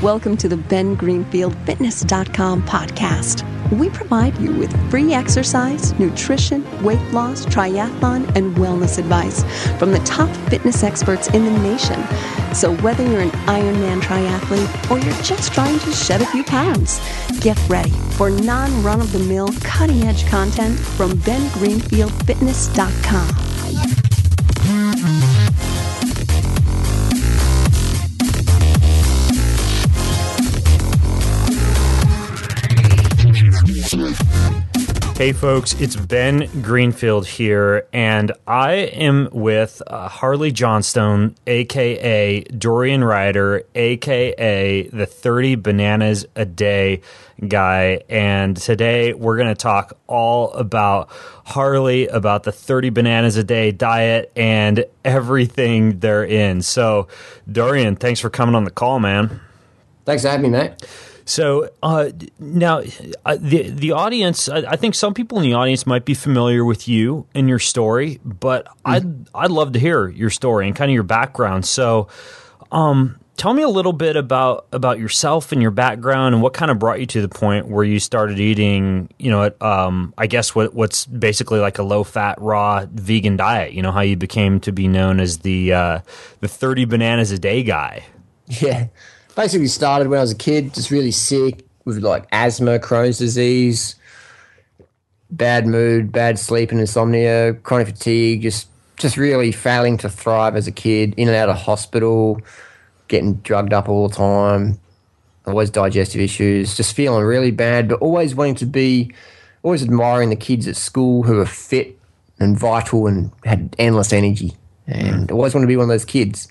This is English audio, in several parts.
Welcome to the BenGreenfieldFitness.com podcast. We provide you with free exercise, nutrition, weight loss, triathlon, and wellness advice from the top fitness experts in the nation. So whether you're an Ironman triathlete or you're just trying to shed a few pounds, get ready for non-run-of-the-mill, cutting-edge content from BenGreenfieldFitness.com. Hey folks, it's Ben Greenfield here, and I am with Harley Johnstone, aka Dorian Ryder, aka the 30 bananas a day guy, and today we're going to talk all about Harley, about the 30 bananas a day diet, and everything therein. So, Dorian, thanks for coming on the call, man. Thanks for having me, mate. So now the audience, I think some people in the audience might be familiar with you and your story, but I'd love to hear your story and kind of your background. So tell me a little bit about yourself and your background and what kind of brought you to the point where you started eating, I guess what's basically like a low-fat, raw vegan diet. You know, how you became to be known as the 30 bananas a day guy. Yeah. Basically started when I was a kid, just really sick with like asthma, Crohn's disease, bad mood, bad sleep and insomnia, chronic fatigue, just really failing to thrive as a kid, in and out of hospital, getting drugged up all the time, always digestive issues, just feeling really bad, but always admiring the kids at school who were fit and vital and had endless energy, and always wanted to be one of those kids.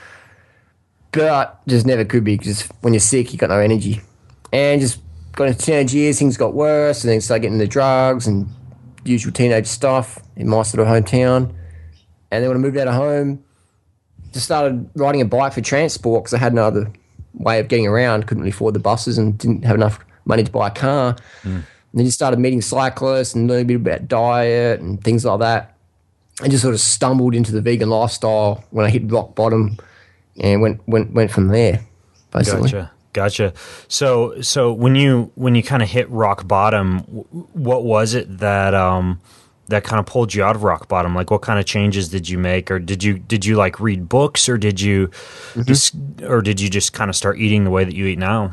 But just never could be, because when you're sick, you got no energy. And just got into teenage years, things got worse, and then started getting into drugs and usual teenage stuff in my sort of hometown. And then when I moved out of home, just started riding a bike for transport because I had no other way of getting around. Couldn't really afford the buses and didn't have enough money to buy a car. And then just started meeting cyclists and learning a bit about diet and things like that. And just sort of stumbled into the vegan lifestyle when I hit rock bottom. And went from there, basically. Gotcha. So when you kind of hit rock bottom, what was it that that kind of pulled you out of rock bottom? Like, what kind of changes did you make, or did you like read books, or did you just kind of start eating the way that you eat now?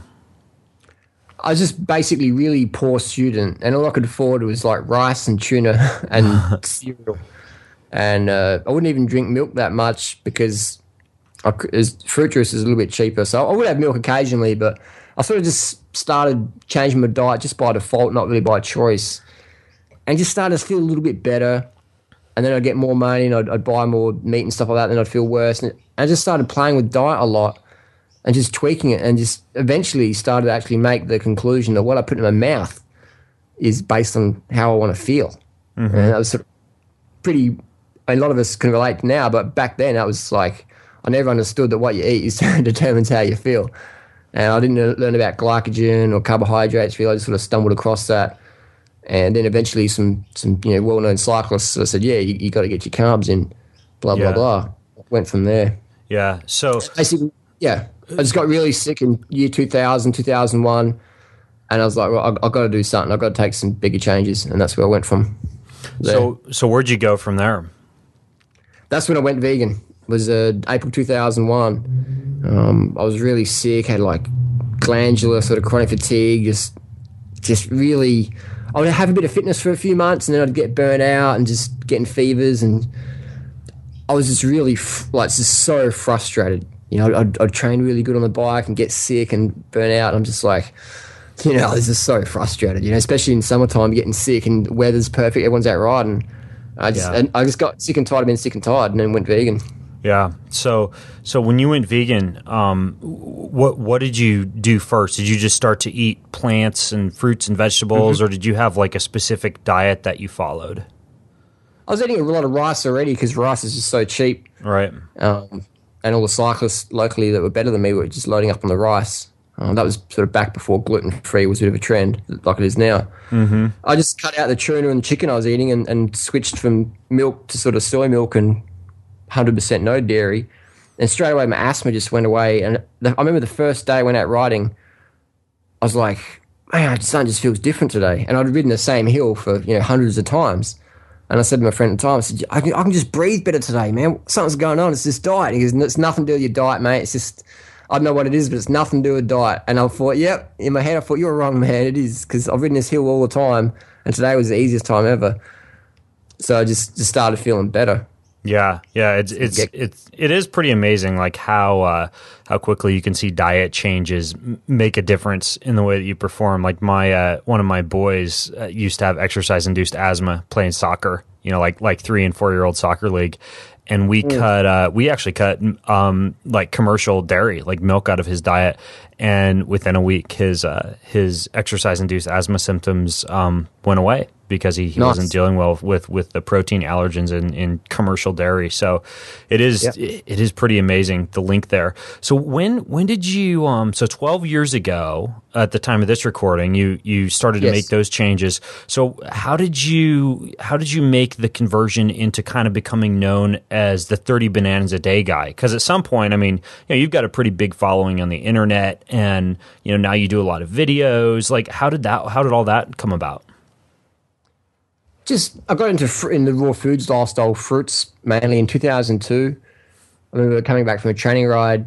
I was just basically really poor student, and all I could afford was like rice and tuna and cereal, and I wouldn't even drink milk that much because fruit juice is a little bit cheaper, so I would have milk occasionally, but I sort of just started changing my diet just by default, not really by choice, and just started to feel a little bit better. And then I'd get more money and I'd buy more meat and stuff like that, and then I'd feel worse. And I just started playing with diet a lot and just tweaking it, and just eventually started to actually make the conclusion that what I put in my mouth is based on how I want to feel. And that was sort of pretty, a lot of us can relate now, but back then that was like, I never understood that what you eat determines how you feel. And I didn't learn about glycogen or carbohydrates really. I just sort of stumbled across that. And then eventually some well-known cyclists sort of said, yeah, you got to get your carbs in, blah, blah, blah. Went from there. Yeah. So basically, I just got really sick in year 2000, 2001. And I was like, well, I've got to do something. I've got to take some bigger changes. And that's where I went from there. So where'd you go from there? That's when I went vegan. It was April 2001. I was really sick, had like glandular sort of chronic fatigue, just really, I would have a bit of fitness for a few months and then I'd get burnt out and just getting fevers, and I was just really just so frustrated. You know, I'd train really good on the bike and get sick and burn out. And I'm just like, I was just so frustrated, especially in summertime, getting sick and the weather's perfect, everyone's out riding. I just got sick and tired of being sick and tired, and then went vegan. Yeah. So when you went vegan, what did you do first? Did you just start to eat plants and fruits and vegetables, or did you have like a specific diet that you followed? I was eating a lot of rice already because rice is just so cheap. Right. And all the cyclists locally that were better than me were just loading up on the rice. That was sort of back before gluten-free was a bit of a trend, like it is now. I just cut out the tuna and chicken I was eating and switched from milk to sort of soy milk and 100% no dairy. And straight away, my asthma just went away. And I remember the first day I went out riding, I was like, man, the sun just feels different today. And I'd ridden the same hill for, hundreds of times. And I said to my friend at the time, I said, I can just breathe better today, man. Something's going on. It's this diet. He goes, it's nothing to do with your diet, mate. It's just, I don't know what it is, but it's nothing to do with diet. And I thought, yep, in my head, I thought, you're wrong, man. It is, because I've ridden this hill all the time. And today was the easiest time ever. So I just started feeling better. Yeah, it is pretty amazing, like how quickly you can see diet changes make a difference in the way that you perform. Like my one of my boys used to have exercise induced asthma playing soccer, like 3 and 4 year old soccer league, and we actually cut like commercial dairy, like milk, out of his diet, and within a week his exercise induced asthma symptoms went away, because he wasn't dealing well with the protein allergens in commercial dairy. So it is pretty amazing, the link there. So when did you so 12 years ago at the time of this recording you started to make those changes. So how did you make the conversion into kind of becoming known as the 30 bananas a day guy? Because at some point, I mean, you've got a pretty big following on the internet, and now you do a lot of videos. Like how did all that come about? I got into in the raw foods lifestyle, fruits mainly in 2002. I remember coming back from a training ride,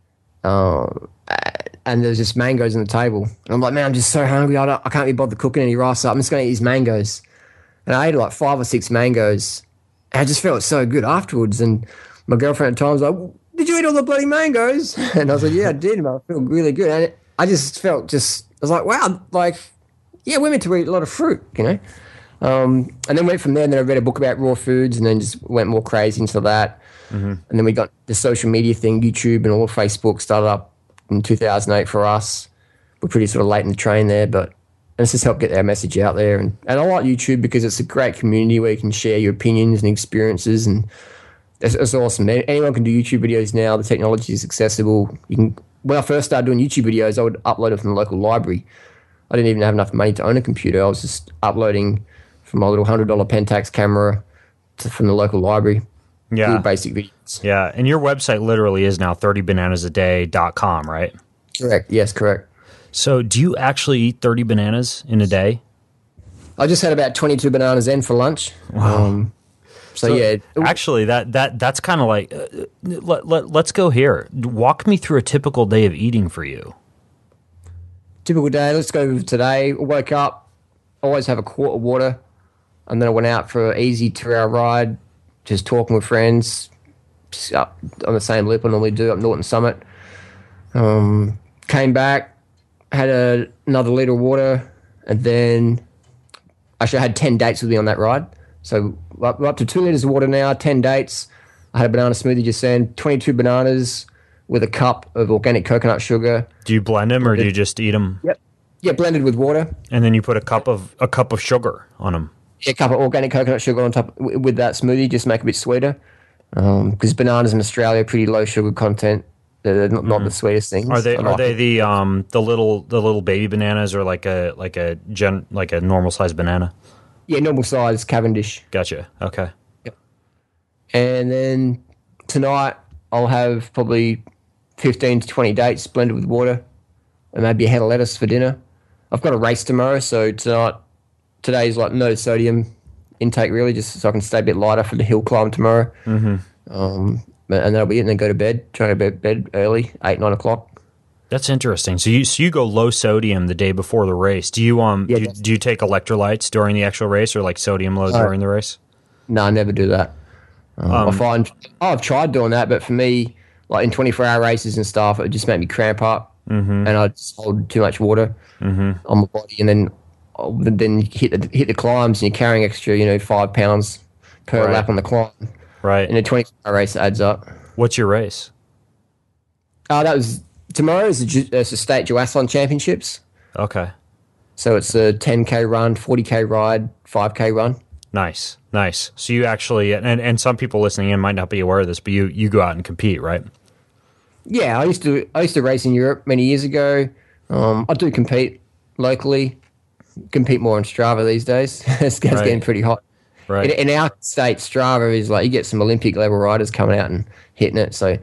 and there's just mangoes on the table. And I'm like, man, I'm just so hungry. I can't be bothered cooking any rice. I'm just going to eat these mangoes. And I ate like 5 or 6 mangoes. And I just felt so good afterwards. And my girlfriend at the time was like, did you eat all the bloody mangoes? And I was like, yeah, I did. I feel really good. And I just felt I was like, wow, like, yeah, we're meant to eat a lot of fruit, And then went from there, and then I read a book about raw foods, and then just went more crazy into that. Mm-hmm. And then we got the social media thing, YouTube and all of Facebook started up in 2008 for us. We're pretty sort of late in the train there, but it's just helped get our message out there. And I like YouTube because it's a great community where you can share your opinions and experiences, and it's awesome. Anyone can do YouTube videos now. The technology is accessible. When I first started doing YouTube videos, I would upload it from the local library. I didn't even have enough money to own a computer. I was just uploading from my little $100 Pentax camera from the local library. Yeah. Little basic videos. Yeah. And your website literally is now 30bananasaday.com, right? Correct. Yes, correct. So do you actually eat 30 bananas in a day? I just had about 22 bananas in for lunch. Wow. So yeah. Actually, that's kind of like, let's go here. Walk me through a typical day of eating for you. Typical day. Let's go with today. I woke up, always have a quart of water. And then I went out for an easy 2-hour ride, just talking with friends, just up on the same loop I normally do up Norton Summit. Came back, had another litre of water, and then actually I had 10 dates with me on that ride. So we're up to 2 litres of water now, 10 dates. I had a banana smoothie just then, 22 bananas with a cup of organic coconut sugar. Do you blend them or do you just eat them? Yep. Yeah, blended with water. And then you put a cup of sugar on them. Yeah, a cup of organic coconut sugar on top with that smoothie, just make it a bit sweeter. Because bananas in Australia are pretty low sugar content. They're not the sweetest things. Are they the little baby bananas, or like a normal sized banana? Yeah, normal size Cavendish. Gotcha. Okay. Yep. And then tonight I'll have probably 15 to 20 dates blended with water, and maybe a head of lettuce for dinner. I've got a race tomorrow, so today's like no sodium intake really, just so I can stay a bit lighter for the hill climb tomorrow. Mm-hmm. And that'll be it, and then go to bed. Try to go to bed early, 8, 9 o'clock. That's interesting. So you go low sodium the day before the race. Do you do you take electrolytes during the actual race, or like sodium loads during the race? No, I never do that. I find I've tried doing that, but for me, like in 24-hour races and stuff, it would just make me cramp up, and I just hold too much water on my body, and then you hit the climbs, and you're carrying extra, 5 pounds per lap on the climb. Right. In a 24-hour race, it adds up. What's your race? Tomorrow is the state duathlon championships. Okay. So it's a 10K run, 40K ride, 5K run. Nice. So you actually, and some people listening in might not be aware of this, but you go out and compete, right? Yeah, I used to race in Europe many years ago. I do compete locally, compete more on Strava these days. It's getting pretty hot. Right. In our state, Strava is like you get some Olympic level riders coming out and hitting it. So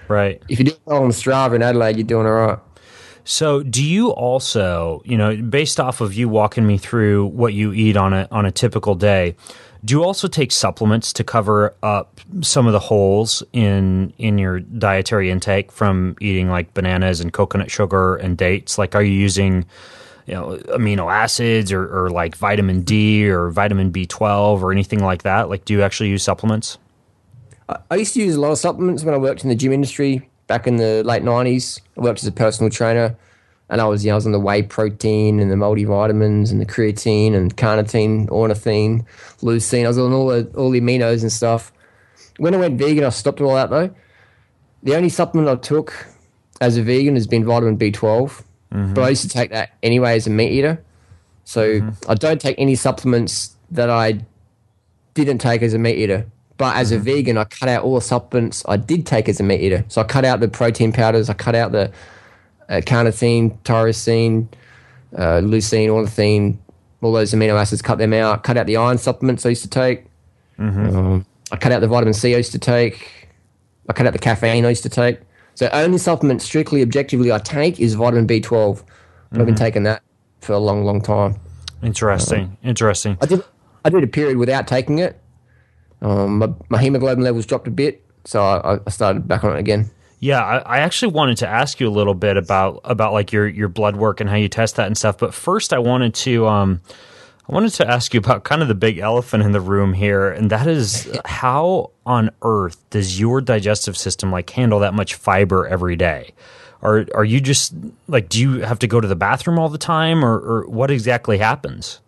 Right. If you do well on Strava in Adelaide, you're doing all right. So, do you also, based off of you walking me through what you eat on a typical day, do you also take supplements to cover up some of the holes in your dietary intake from eating like bananas and coconut sugar and dates? Like, are you using amino acids or like vitamin D or vitamin B12 or anything like that? Like, do you actually use supplements? I used to use a lot of supplements when I worked in the gym industry back in the late 90s. I worked as a personal trainer, and I was on the whey protein and the multivitamins and the creatine and carnitine, ornithine, leucine. I was on all the aminos and stuff. When I went vegan, I stopped all that though. The only supplement I took as a vegan has been vitamin B12, but I used to take that anyway as a meat eater. So I don't take any supplements that I didn't take as a meat eater. But as a vegan, I cut out all the supplements I did take as a meat eater. So I cut out the protein powders, I cut out the carnitine, tyrosine, leucine, ornithine, all those amino acids, cut them out. Cut out the iron supplements I used to take. I cut out the vitamin C I used to take. I cut out the caffeine I used to take. So only supplement strictly objectively I take is vitamin B12. But I've been taking that for a long, long time. Interesting. I did a period without taking it. My hemoglobin levels dropped a bit, so I started back on it again. Yeah, I actually wanted to ask you a little bit about like your blood work and how you test that and stuff. But first, I wanted to ask you about kind of the big elephant in the room here, and that is how on earth does your digestive system like handle that much fiber every day? Are you just like, do you have to go to the bathroom all the time, or what exactly happens?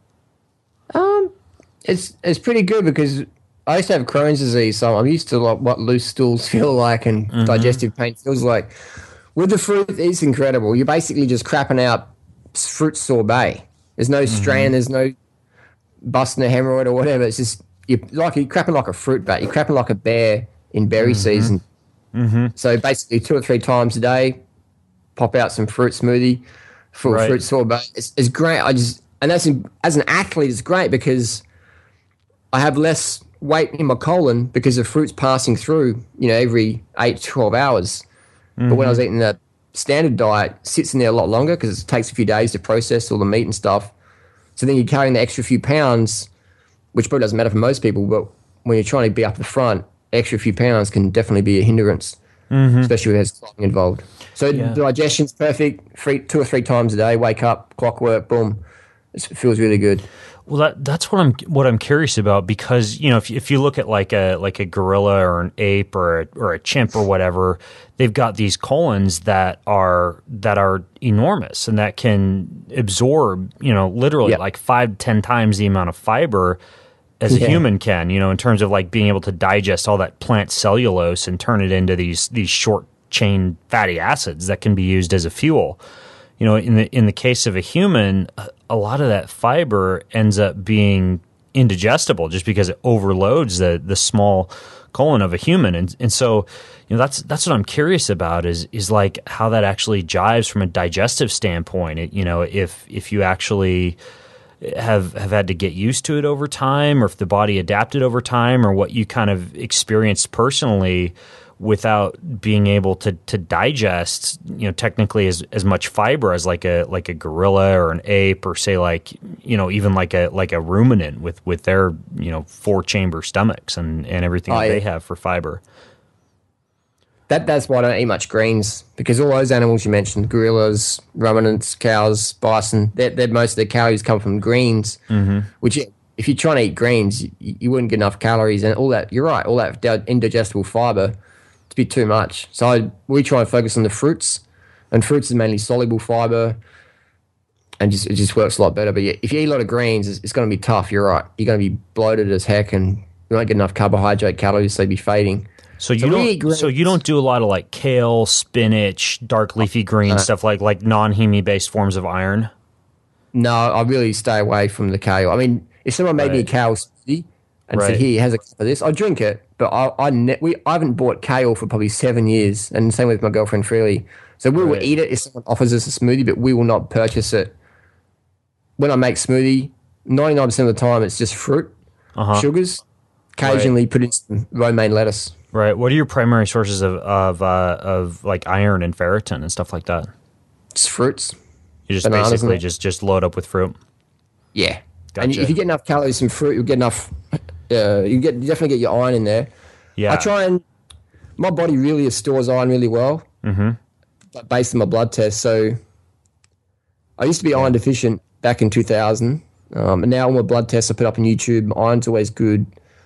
It's pretty good because I used to have Crohn's disease, so I'm used to like what loose stools feel like and digestive pain feels like. With the fruit, it's incredible. You're basically just crapping out fruit sorbet. There's no strain, there's no busting a hemorrhoid or whatever. It's just you're crapping like a fruit bat. You're crapping like a bear in berry season. So basically 2 or 3 times a day, pop out some fruit smoothie, fruit sorbet. It's great. As an athlete, it's great because I have less weight in my colon because the fruit's passing through, every 8 to 12 hours. But when I was eating the standard diet, it sits in there a lot longer because it takes a few days to process all the meat and stuff. So then you're carrying the extra few pounds, which probably doesn't matter for most people, but when you're trying to be up the front, extra few pounds can definitely be a hindrance, especially when there's clotting involved. So the digestion's perfect, 2 or 3 times a day, wake up, clockwork, boom. It feels really good. Well, that's what I'm curious about, because if you look at like a gorilla or an ape or a chimp or whatever, they've got these colons that are enormous and that can absorb literally like 5-10 times the amount of fiber as a human can, in terms of like being able to digest all that plant cellulose and turn it into these short chain fatty acids that can be used as a fuel. In the case of a human, a lot of that fiber ends up being indigestible just because it overloads the small colon of a human, and so that's what I'm curious about is like how that actually jives from a digestive standpoint. If you actually have had to get used to it over time, or if the body adapted over time, or what you kind of experienced personally without being able to digest, technically as much fiber as like a gorilla or an ape, or say even like a ruminant with their 4-chamber stomachs and everything that they have for fiber. That's why I don't eat much greens, because all those animals you mentioned, gorillas, ruminants, cows, bison, they're most of their calories come from greens, which if you're trying to eat greens, you wouldn't get enough calories and all that. You're right, all that indigestible fiber. To be too much. So we try and focus on the fruits, and fruits is mainly soluble fiber, and it just works a lot better. But if you eat a lot of greens, it's going to be tough. You're right. You're going to be bloated as heck, and you won't get enough carbohydrate calories, so you'll be fading. So you don't do a lot of like kale, spinach, dark leafy green stuff like non-heme based forms of iron? No, I really stay away from the kale. I mean, if someone made me a kale smoothie and said, "Here, has a cup of this," I'd drink it. But I haven't bought kale for probably 7 years, and same with my girlfriend Freely. So we will eat it if someone offers us a smoothie, but we will not purchase it. When I make smoothie, 99% of the time it's just fruit, sugars, occasionally put in some romaine lettuce. Right. What are your primary sources of like iron and ferritin and stuff like that? It's fruits. You just Bananas basically and just load up with fruit. Yeah. Gotcha. And if you get enough calories from fruit, you'll get enough. You definitely get your iron in there. Yeah. I try and my body really stores iron really well, based on my blood test. So I used to be iron deficient back in 2000, and now all my blood tests I put up on YouTube, iron's always good.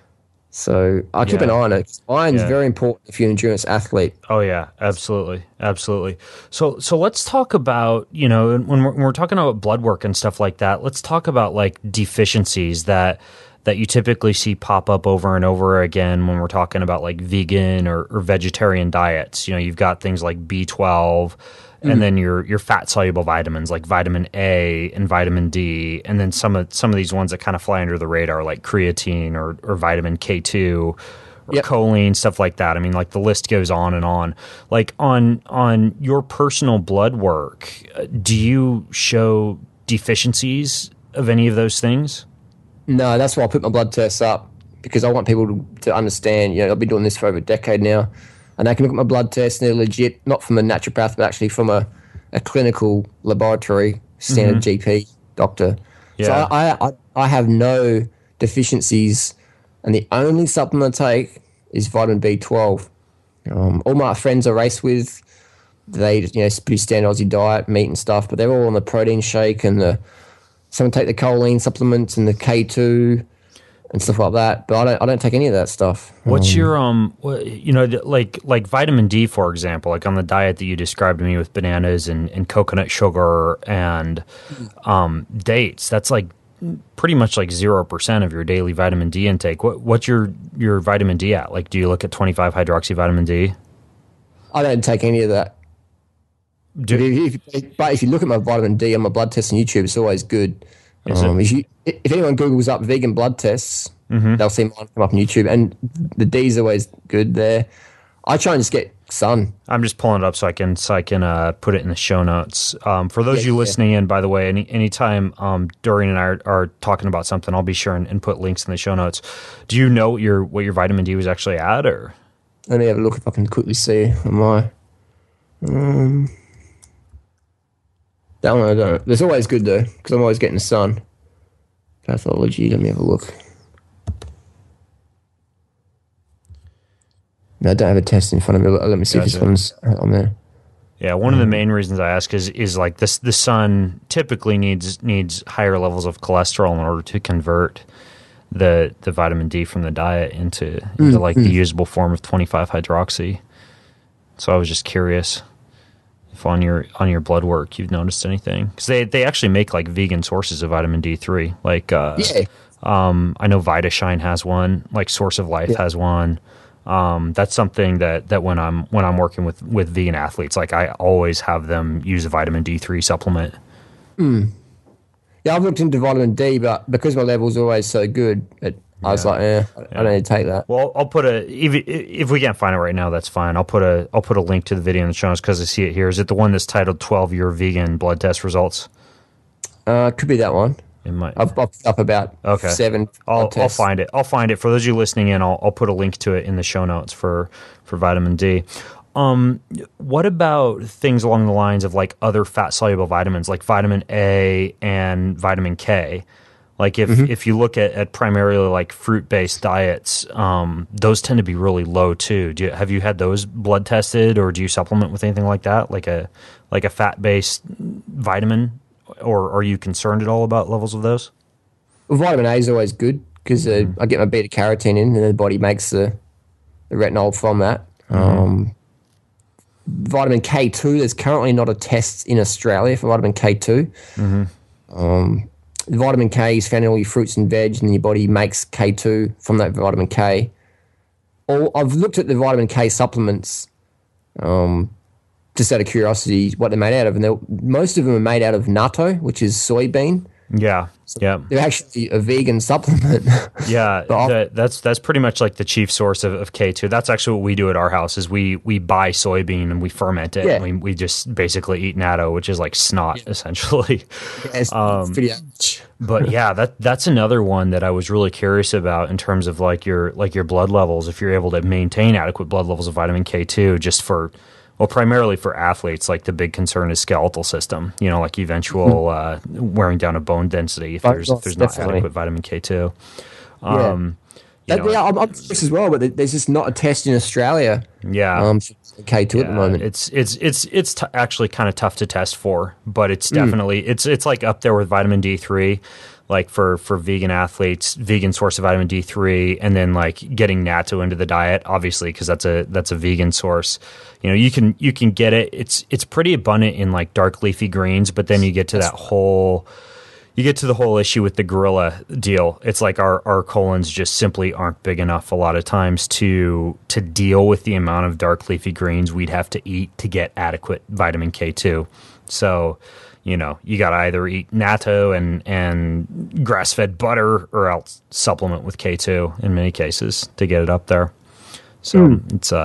So I keep an eye on it. Iron's very important if you're an endurance athlete. Oh yeah, absolutely, absolutely. So let's talk about, you know, when we're talking about blood work and stuff like that, let's talk about like deficiencies that you typically see pop up over and over again when we're talking about like vegan or vegetarian diets. You know, you've got things like B12 and then your fat soluble vitamins like vitamin A and vitamin D, and then some of these ones that kind of fly under the radar like creatine or vitamin K2 or choline, stuff like that. I mean, like the list goes on and on. Like on your personal blood work, do you show deficiencies of any of those things? No, that's why I put my blood tests up, because I want people to understand, you know, I've been doing this for over a decade now, and they can look at my blood tests and they're legit, not from a naturopath, but actually from a clinical laboratory standard GP doctor. Yeah. So I have no deficiencies, and the only supplement I take is vitamin B12. All my friends I race with, they, you know, it's pretty standard Aussie diet, meat and stuff, but they're all on the protein shake and some take the choline supplements and the K2 and stuff like that. But I don't take any of that stuff. What's your you know, like vitamin D, for example, like on the diet that you described to me with bananas and coconut sugar and dates, that's like pretty much like 0% of your daily vitamin D intake. What's your vitamin D at? Like, do you look at 25 hydroxy vitamin D? I don't take any of that. But if you look at my vitamin D on my blood test on YouTube, it's always good. If anyone Googles up vegan blood tests, they'll see mine come up on YouTube, and the D's always good there. I try and just get sun. I'm just pulling it up so I can put it in the show notes. For those of you listening in, by the way, anytime Dorian and I are talking about something, I'll be sure and put links in the show notes. Do you know what your vitamin D was actually at, or? Let me have a look if I can quickly see on my. That one I don't. It's always good though, because I'm always getting the sun. Pathology. Let me have a look. No, I don't have a test in front of me. Let me see if this one's on there. Yeah, one of the main reasons I ask is like this: the sun typically needs higher levels of cholesterol in order to convert the vitamin D from the diet into like the usable form of 25 hydroxy. So I was just curious if on your blood work you've noticed anything, because they actually make like vegan sources of vitamin D3. Like I know VitaShine has one, like Source of Life has one. That's something that when I'm working with vegan athletes, like I always have them use a vitamin D3 supplement. Yeah, I've looked into vitamin D, but because my level's always so good, I was like, I don't need to take that. Well, I'll put if we can't find it right now, that's fine. I'll put a link to the video in the show notes because I see it here. Is it the one that's titled 12-year vegan blood test results? Could be that one. It might. I've popped up about 7. I'll find it. I'll find it. For those of you listening in, I'll put a link to it in the show notes for vitamin D. What about things along the lines of like other fat soluble vitamins like vitamin A and vitamin K? Like if you look at primarily like fruit based diets, those tend to be really low too. Have you had those blood tested, or do you supplement with anything like that, like a fat based vitamin, or are you concerned at all about levels of those? Well, vitamin A is always good because I get my beta carotene in, and the body makes the retinol from that. Vitamin K2, there's currently not a test in Australia for vitamin K2. Vitamin K is found in all your fruits and veg, and then your body makes K2 from that vitamin K. I've looked at the vitamin K supplements just out of curiosity what they're made out of, and most of them are made out of natto, which is soybean. Yeah. Yeah. They're actually a vegan supplement. Yeah, that's pretty much like the chief source of K2. That's actually what we do at our house is we buy soybean and we ferment it. Yeah. And we just basically eat natto, which is like snot, essentially. Yeah, it's pretty average. But yeah, that's another one that I was really curious about in terms of like your blood levels. If you're able to maintain adequate blood levels of vitamin K2, just for primarily for athletes, like the big concern is skeletal system. You know, like eventual wearing down of bone density if there's not adequate vitamin K2. I'm curious as well, but there's just not a test in Australia. Yeah. For K2 at the moment. It's actually kind of tough to test for, but it's definitely it's like up there with vitamin D3, like for vegan athletes, vegan source of vitamin D3, and then like getting natto into the diet, obviously because that's a vegan source. You know, you can get it. It's pretty abundant in like dark leafy greens, but then you get to the whole issue with the gorilla deal. It's like our colons just simply aren't big enough a lot of times to deal with the amount of dark leafy greens we'd have to eat to get adequate vitamin K2. So, you know, you got to either eat natto and grass-fed butter or else supplement with K2 in many cases to get it up there. So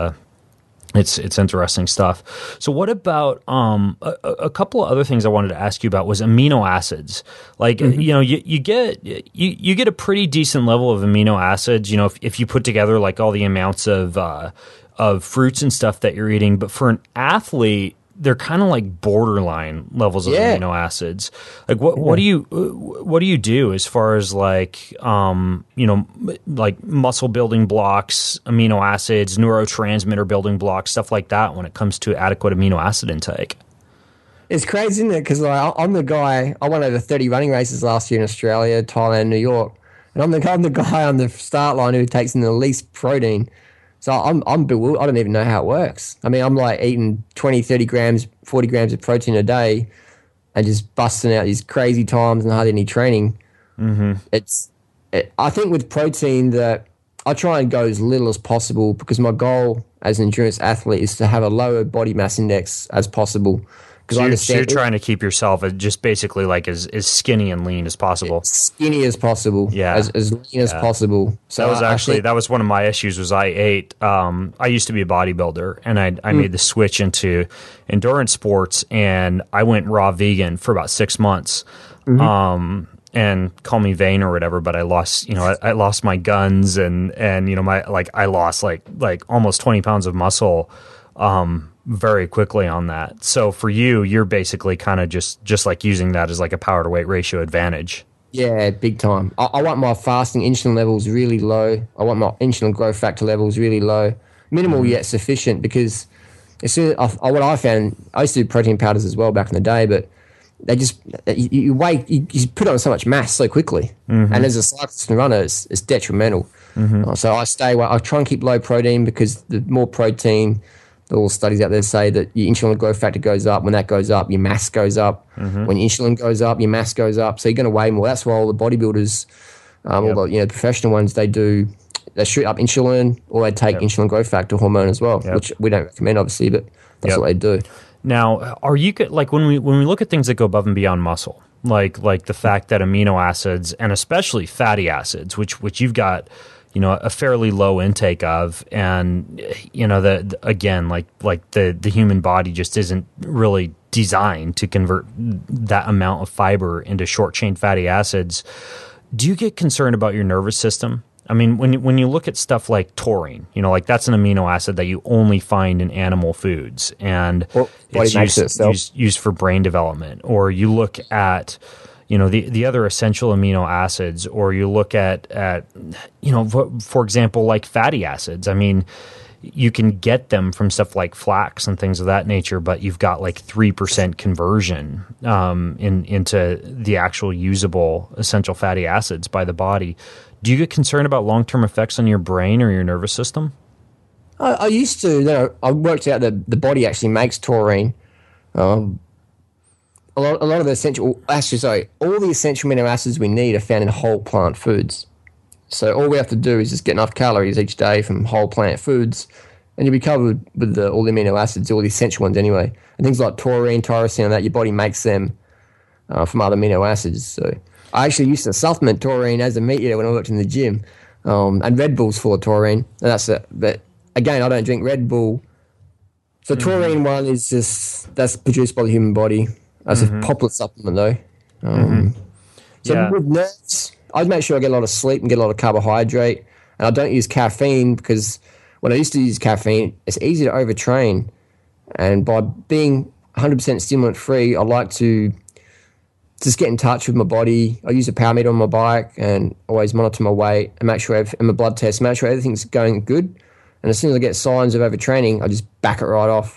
it's interesting stuff. So what about a couple of other things I wanted to ask you about was amino acids. Like you know, you get a pretty decent level of amino acids, you know, if you put together like all the amounts of fruits and stuff that you're eating, but for an athlete they're kind of like borderline levels of amino acids. Like what do you do as far as like you know, like muscle building blocks, amino acids, neurotransmitter building blocks, stuff like that when it comes to adequate amino acid intake? It's crazy, isn't it? Because like, I'm the guy. I won over 30 running races last year in Australia, Thailand, New York, and I'm the guy on the start line who takes in the least protein. So I'm bewildered. I don't even know how it works. I mean, I'm like eating 20, 30 grams, 40 grams of protein a day and just busting out these crazy times and hardly any training. I think with protein that I try and go as little as possible because my goal as an endurance athlete is to have a lower body mass index as possible. So you're trying to keep yourself just basically like as skinny and lean as possible. Skinny as possible. Yeah. As lean as possible. So that was one of my issues was I ate, I used to be a bodybuilder and I made the switch into endurance sports and I went raw vegan for about 6 months. And call me vain or whatever, but I lost, you know, I lost my guns and you know, I lost like almost 20 pounds of muscle, very quickly on that. So for you, you're basically kind of just like using that as like a power to weight ratio advantage. Yeah, big time. I want my fasting insulin levels really low. I want my insulin growth factor levels really low. Minimal yet sufficient because as soon as what I found, I used to do protein powders as well back in the day, but they just you put on so much mass so quickly, and as a cyclist and runner, it's detrimental. So I try and keep low protein because the more protein, all studies out there say that your insulin growth factor goes up. When that goes up, your mass goes up. When your insulin goes up, your mass goes up. So you're going to weigh more. That's why all the bodybuilders, all the professional ones, they shoot up insulin or they take insulin growth factor hormone as well, which we don't recommend obviously, but that's what they do. Now, are you like when we look at things that go above and beyond muscle, like the fact that amino acids and especially fatty acids, which you've got, you know, a fairly low intake of, and you know the human body just isn't really designed to convert that amount of fiber into short chain fatty acids. Do you get concerned about your nervous system? I mean, when you look at stuff like taurine, you know, like that's an amino acid that you only find in animal foods, and it's used for brain development. Or you look at, you know, the other essential amino acids, or you look at you know, for example, like fatty acids. I mean, you can get them from stuff like flax and things of that nature, but you've got like 3% conversion into the actual usable essential fatty acids by the body. Do you get concerned about long-term effects on your brain or your nervous system? I used to. You know, I worked out that the body actually makes taurine. A lot of the essential, all the essential amino acids we need are found in whole plant foods. So all we have to do is just get enough calories each day from whole plant foods, and you'll be covered with all the amino acids, all the essential ones anyway. And things like taurine, tyrosine, and that, your body makes them from other amino acids. So I actually used to supplement taurine as a meat eater when I worked in the gym, and Red Bull's full of taurine. And that's it. But again, I don't drink Red Bull. So taurine one is that's produced by the human body. That's a popular supplement though. So with nerves, I make sure I get a lot of sleep and get a lot of carbohydrate. And I don't use caffeine because when I used to use caffeine, it's easy to overtrain. And by being 100% stimulant free, I like to just get in touch with my body. I use a power meter on my bike and always monitor my weight and make sure, and my blood test, make sure everything's going good. And as soon as I get signs of overtraining, I just back it right off.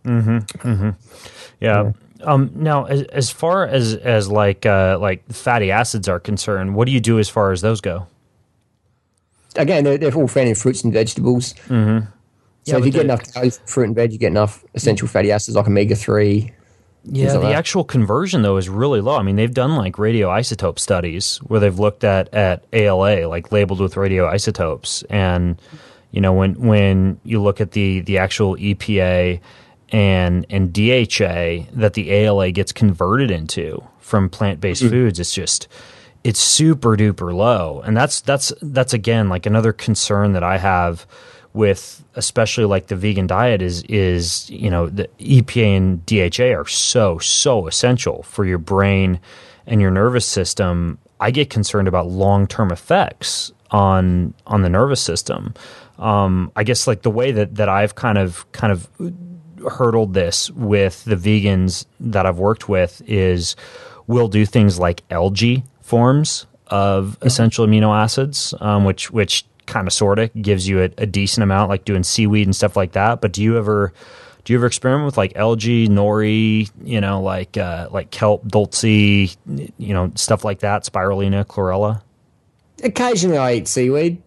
Yeah. Now, as far as like fatty acids are concerned, what do you do as far as those go? Again, they're all found in fruits and vegetables. So if you get enough calories from fruit and veg, you get enough essential fatty acids like omega-3. Yeah, the actual conversion, though, is really low. I mean, they've done like radioisotope studies where they've looked at ALA, like labeled with radioisotopes. And, you know, when you look at the actual EPA and DHA that the ALA gets converted into from plant-based foods, it's super duper low. And that's again, like another concern that I have with especially like the vegan diet is, you know, the EPA and DHA are so essential for your brain and your nervous system. I get concerned about long-term effects on the nervous system. I guess like the way that I've kind of hurdled this with the vegans that I've worked with is we'll do things like algae forms of essential amino acids, which kind of sort of gives you a decent amount, like doing seaweed and stuff like that. But do you ever experiment with like algae, nori, you know, like kelp, dulce, you know, stuff like that, spirulina, chlorella? Occasionally I eat seaweed.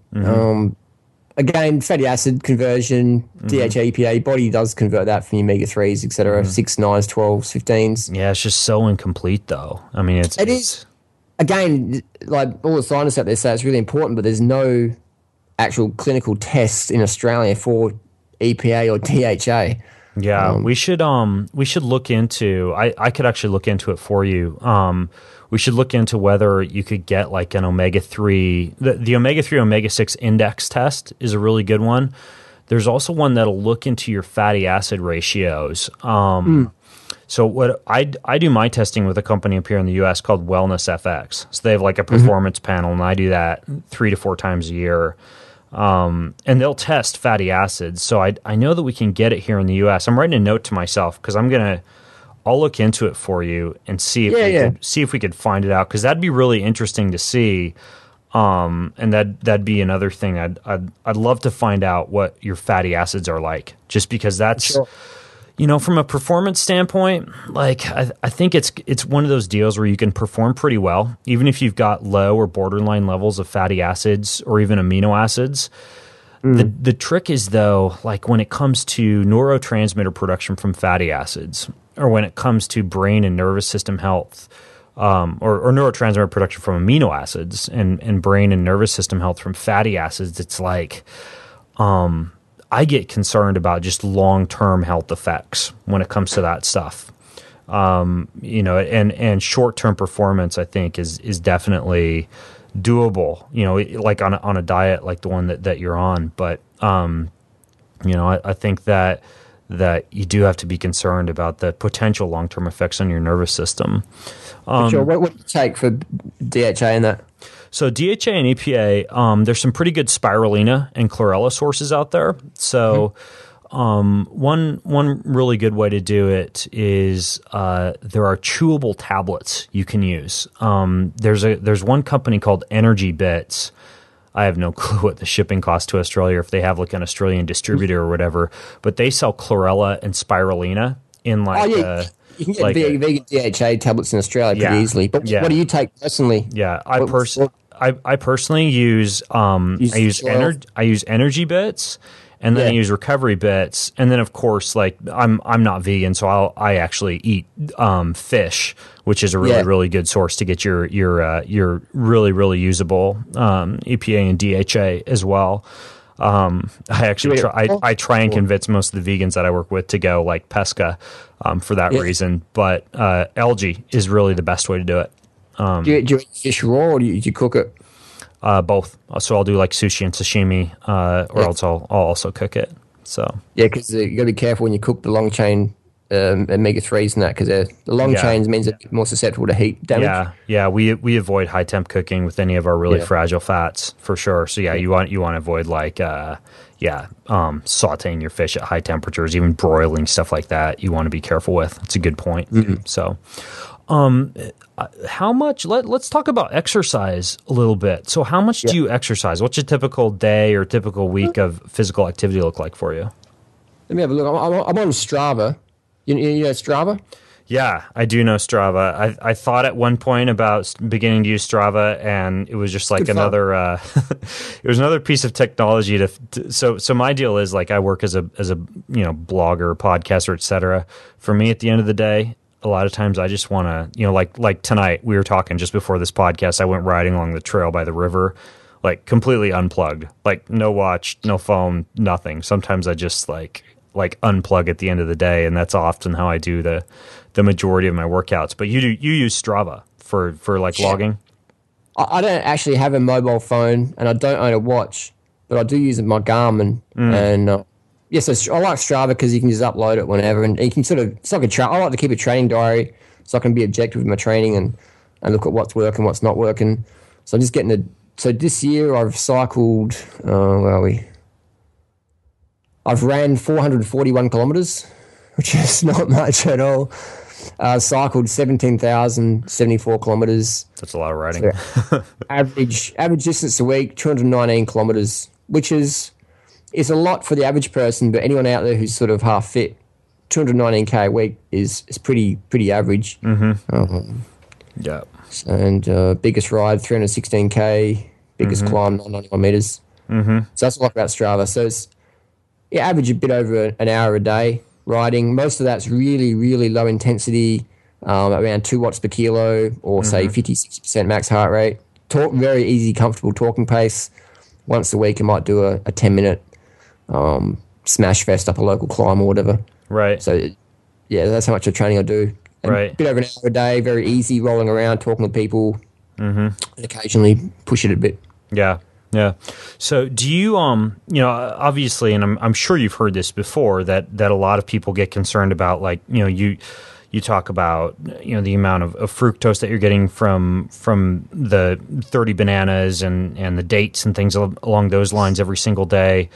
Again, fatty acid conversion, DHA, EPA, body does convert that from omega-3s, et cetera, 6, 9s, 12s, 15s. Yeah, it's just so incomplete, though. I mean, it is. Again, like all the scientists out there say it's really important, but there's no actual clinical tests in Australia for EPA or DHA. Yeah, we should look into. I could actually look into it for you. We should look into whether you could get like an omega-3. The omega-3 omega-6 index test is a really good one. There's also one that'll look into your fatty acid ratios. So what I do my testing with a company up here in the U.S. called Wellness FX. So they have like a performance panel, and I do that 3 to 4 times a year. And they'll test fatty acids. So I know that we can get it here in the U.S. I'm writing a note to myself because I'll look into it for you and see if we could find it out, because that'd be really interesting to see. And that'd be another thing. I'd love to find out what your fatty acids are like, just because that's, you know, from a performance standpoint, like I think it's one of those deals where you can perform pretty well, even if you've got low or borderline levels of fatty acids or even amino acids. The trick is, though, like when it comes to neurotransmitter production from fatty acids, or when it comes to brain and nervous system health, or neurotransmitter production from amino acids and brain and nervous system health from fatty acids, it's like I get concerned about just long-term health effects when it comes to that stuff. You know, and short-term performance, I think, is definitely doable, you know, like on a diet like the one that you're on. But, you know, I think that you do have to be concerned about the potential long-term effects on your nervous system. Sure. What would you take for DHA in that? So DHA and EPA, there's some pretty good spirulina and chlorella sources out there. So one really good way to do it is there are chewable tablets you can use. There's one company called Energy Bits. I have no clue what the shipping cost to Australia, if they have like an Australian distributor or whatever, but they sell chlorella and spirulina in like you can get vegan DHA tablets in Australia pretty easily. But what do you take personally? Yeah, I personally use I use Energy Bits, and then I use Recovery Bits, and then of course, like I'm not vegan, so I actually eat fish, which is a really good source to get your really usable EPA and DHA as well. I actually try and convince most of the vegans that I work with to go like pesca for that reason, but algae is really the best way to do it. Do you eat fish raw or do you cook it? Both. So I'll do like sushi and sashimi, or else I'll also cook it. So yeah, because you got to be careful when you cook the long chain omega-3s and that, because the long chains means they're more susceptible to heat damage. Yeah. We avoid high temp cooking with any of our really fragile fats for sure. So yeah, you want to avoid like sautéing your fish at high temperatures, even broiling, stuff like that. You want to be careful with. It's a good point. Mm-hmm. So, how much? Let's talk about exercise a little bit. So, how much do you exercise? What's your typical day or typical week of physical activity look like for you? Let me have a look. I'm on Strava. You know Strava? Yeah, I do know Strava. I thought at one point about beginning to use Strava, and it was just like another. It was another piece of technology So my deal is like I work as a blogger, podcaster, etc. For me, at the end of the day, a lot of times I just want to like tonight we were talking just before this podcast. I went riding along the trail by the river, like completely unplugged, like no watch, no phone, nothing. Sometimes I just like unplug at the end of the day, and that's often how I do the majority of my workouts. But you use Strava for like logging? I don't actually have a mobile phone, and I don't own a watch, but I do use my Garmin. And so I like Strava because you can just upload it whenever, and you can it's like I like to keep a training diary so I can be objective with my training and look at what's working, what's not working. So I'm just so this year I've cycled, where are we? I've ran 441 kilometers, which is not much at all. Cycled 17,074 kilometers. That's a lot of riding. So average distance a week, 219 kilometers, which is a lot for the average person. But anyone out there who's sort of half fit, 219k a week is pretty average. Mm-hmm. Yeah. And biggest ride, 316k. Biggest climb, 991 meters. Mm-hmm. So that's a lot about Strava. So it's average a bit over an hour a day riding. Most of that's really, really low intensity, around 2 watts per kilo, or say 50-60% max heart rate. Very easy, comfortable talking pace. Once a week, I might do a 10-minute smash fest up a local climb or whatever. Right. So, yeah, that's how much of training I do. And right. A bit over an hour a day, very easy, rolling around, talking to people, and occasionally push it a bit. Yeah. Yeah. So do you, obviously, and I'm sure you've heard this before, that a lot of people get concerned about, like, you talk about, the amount of fructose that you're getting from the 30 bananas and the dates and things along those lines every single day.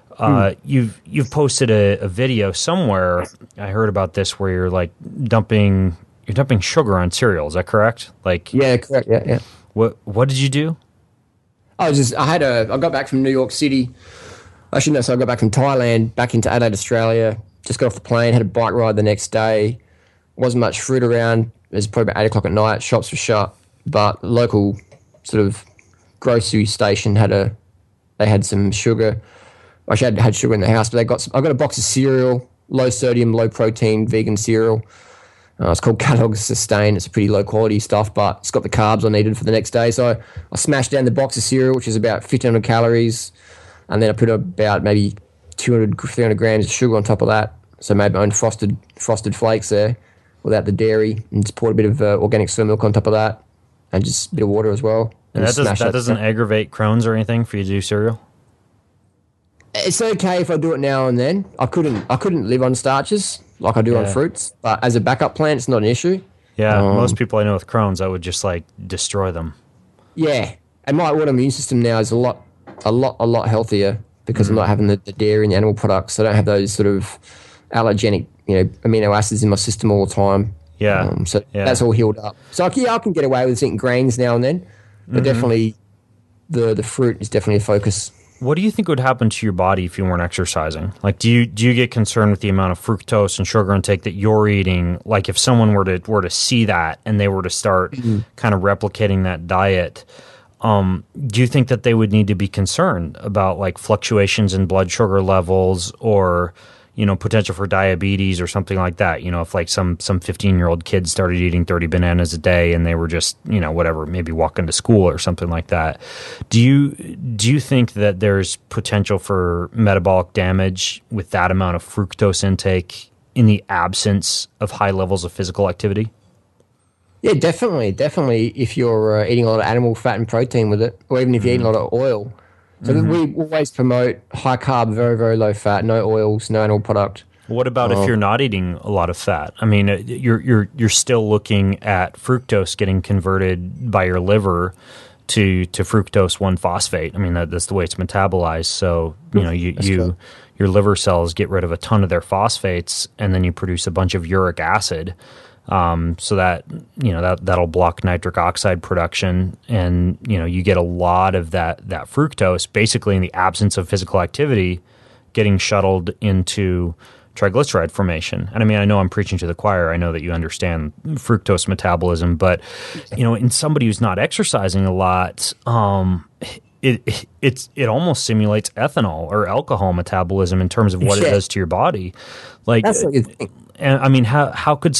You've posted a video somewhere. I heard about this where you're like dumping sugar on cereal. Is that correct? Like, yeah, correct. Yeah. What did you do? I got back from New York City. Actually, no, so I got back from Thailand, back into Adelaide, Australia. Just got off the plane, had a bike ride the next day. Wasn't much fruit around. It was probably about 8 o'clock at night. Shops were shut. But local sort of grocery station they had some sugar. I actually had sugar in the house, but I got a box of cereal, low sodium, low protein, vegan cereal. It's called Kellogg's Sustain. It's pretty low quality stuff, but it's got the carbs I needed for the next day. So I smashed down the box of cereal, which is about 1,500 calories, and then I put about maybe 200, 300 grams of sugar on top of that. So I made my own frosted flakes there without the dairy, and just poured a bit of organic soy milk on top of that, and just a bit of water as well. And that doesn't aggravate Crohn's or anything for you to do cereal? It's okay if I do it now and then. I couldn't live on starches like I do on fruits, but as a backup plan, it's not an issue. Yeah, most people I know with Crohn's, that would just like destroy them. Yeah, and my autoimmune system now is a lot healthier because I'm not having the dairy and the animal products. So I don't have those sort of allergenic, amino acids in my system all the time. Yeah, that's all healed up. So I can get away with eating grains now and then, but definitely the fruit is definitely a focus. What do you think would happen to your body if you weren't exercising? Like, do you get concerned with the amount of fructose and sugar intake that you're eating? Like, if someone were to see that and they were to start kind of replicating that diet, do you think that they would need to be concerned about like fluctuations in blood sugar levels or potential for diabetes or something like that? If like some 15-year-old kid started eating 30 bananas a day and they were just, whatever, maybe walking to school or something like that. Do you think that there's potential for metabolic damage with that amount of fructose intake in the absence of high levels of physical activity? Yeah, definitely, definitely. If you're eating a lot of animal fat and protein with it, or even if you're eating a lot of oil. So we always promote high carb, very, very low fat, no oils, no animal product. What about if you're not eating a lot of fat? I mean, you're still looking at fructose getting converted by your liver to fructose 1-phosphate. I mean, that's the way it's metabolized. So your liver cells get rid of a ton of their phosphates, and then you produce a bunch of uric acid. So that'll block nitric oxide production, and you get a lot of that fructose basically in the absence of physical activity getting shuttled into triglyceride formation. And I mean, I know I'm preaching to the choir. I know that you understand fructose metabolism, but in somebody who's not exercising a lot, it almost simulates ethanol or alcohol metabolism in terms of what it does to your body. Like, that's what you think. And I mean, how could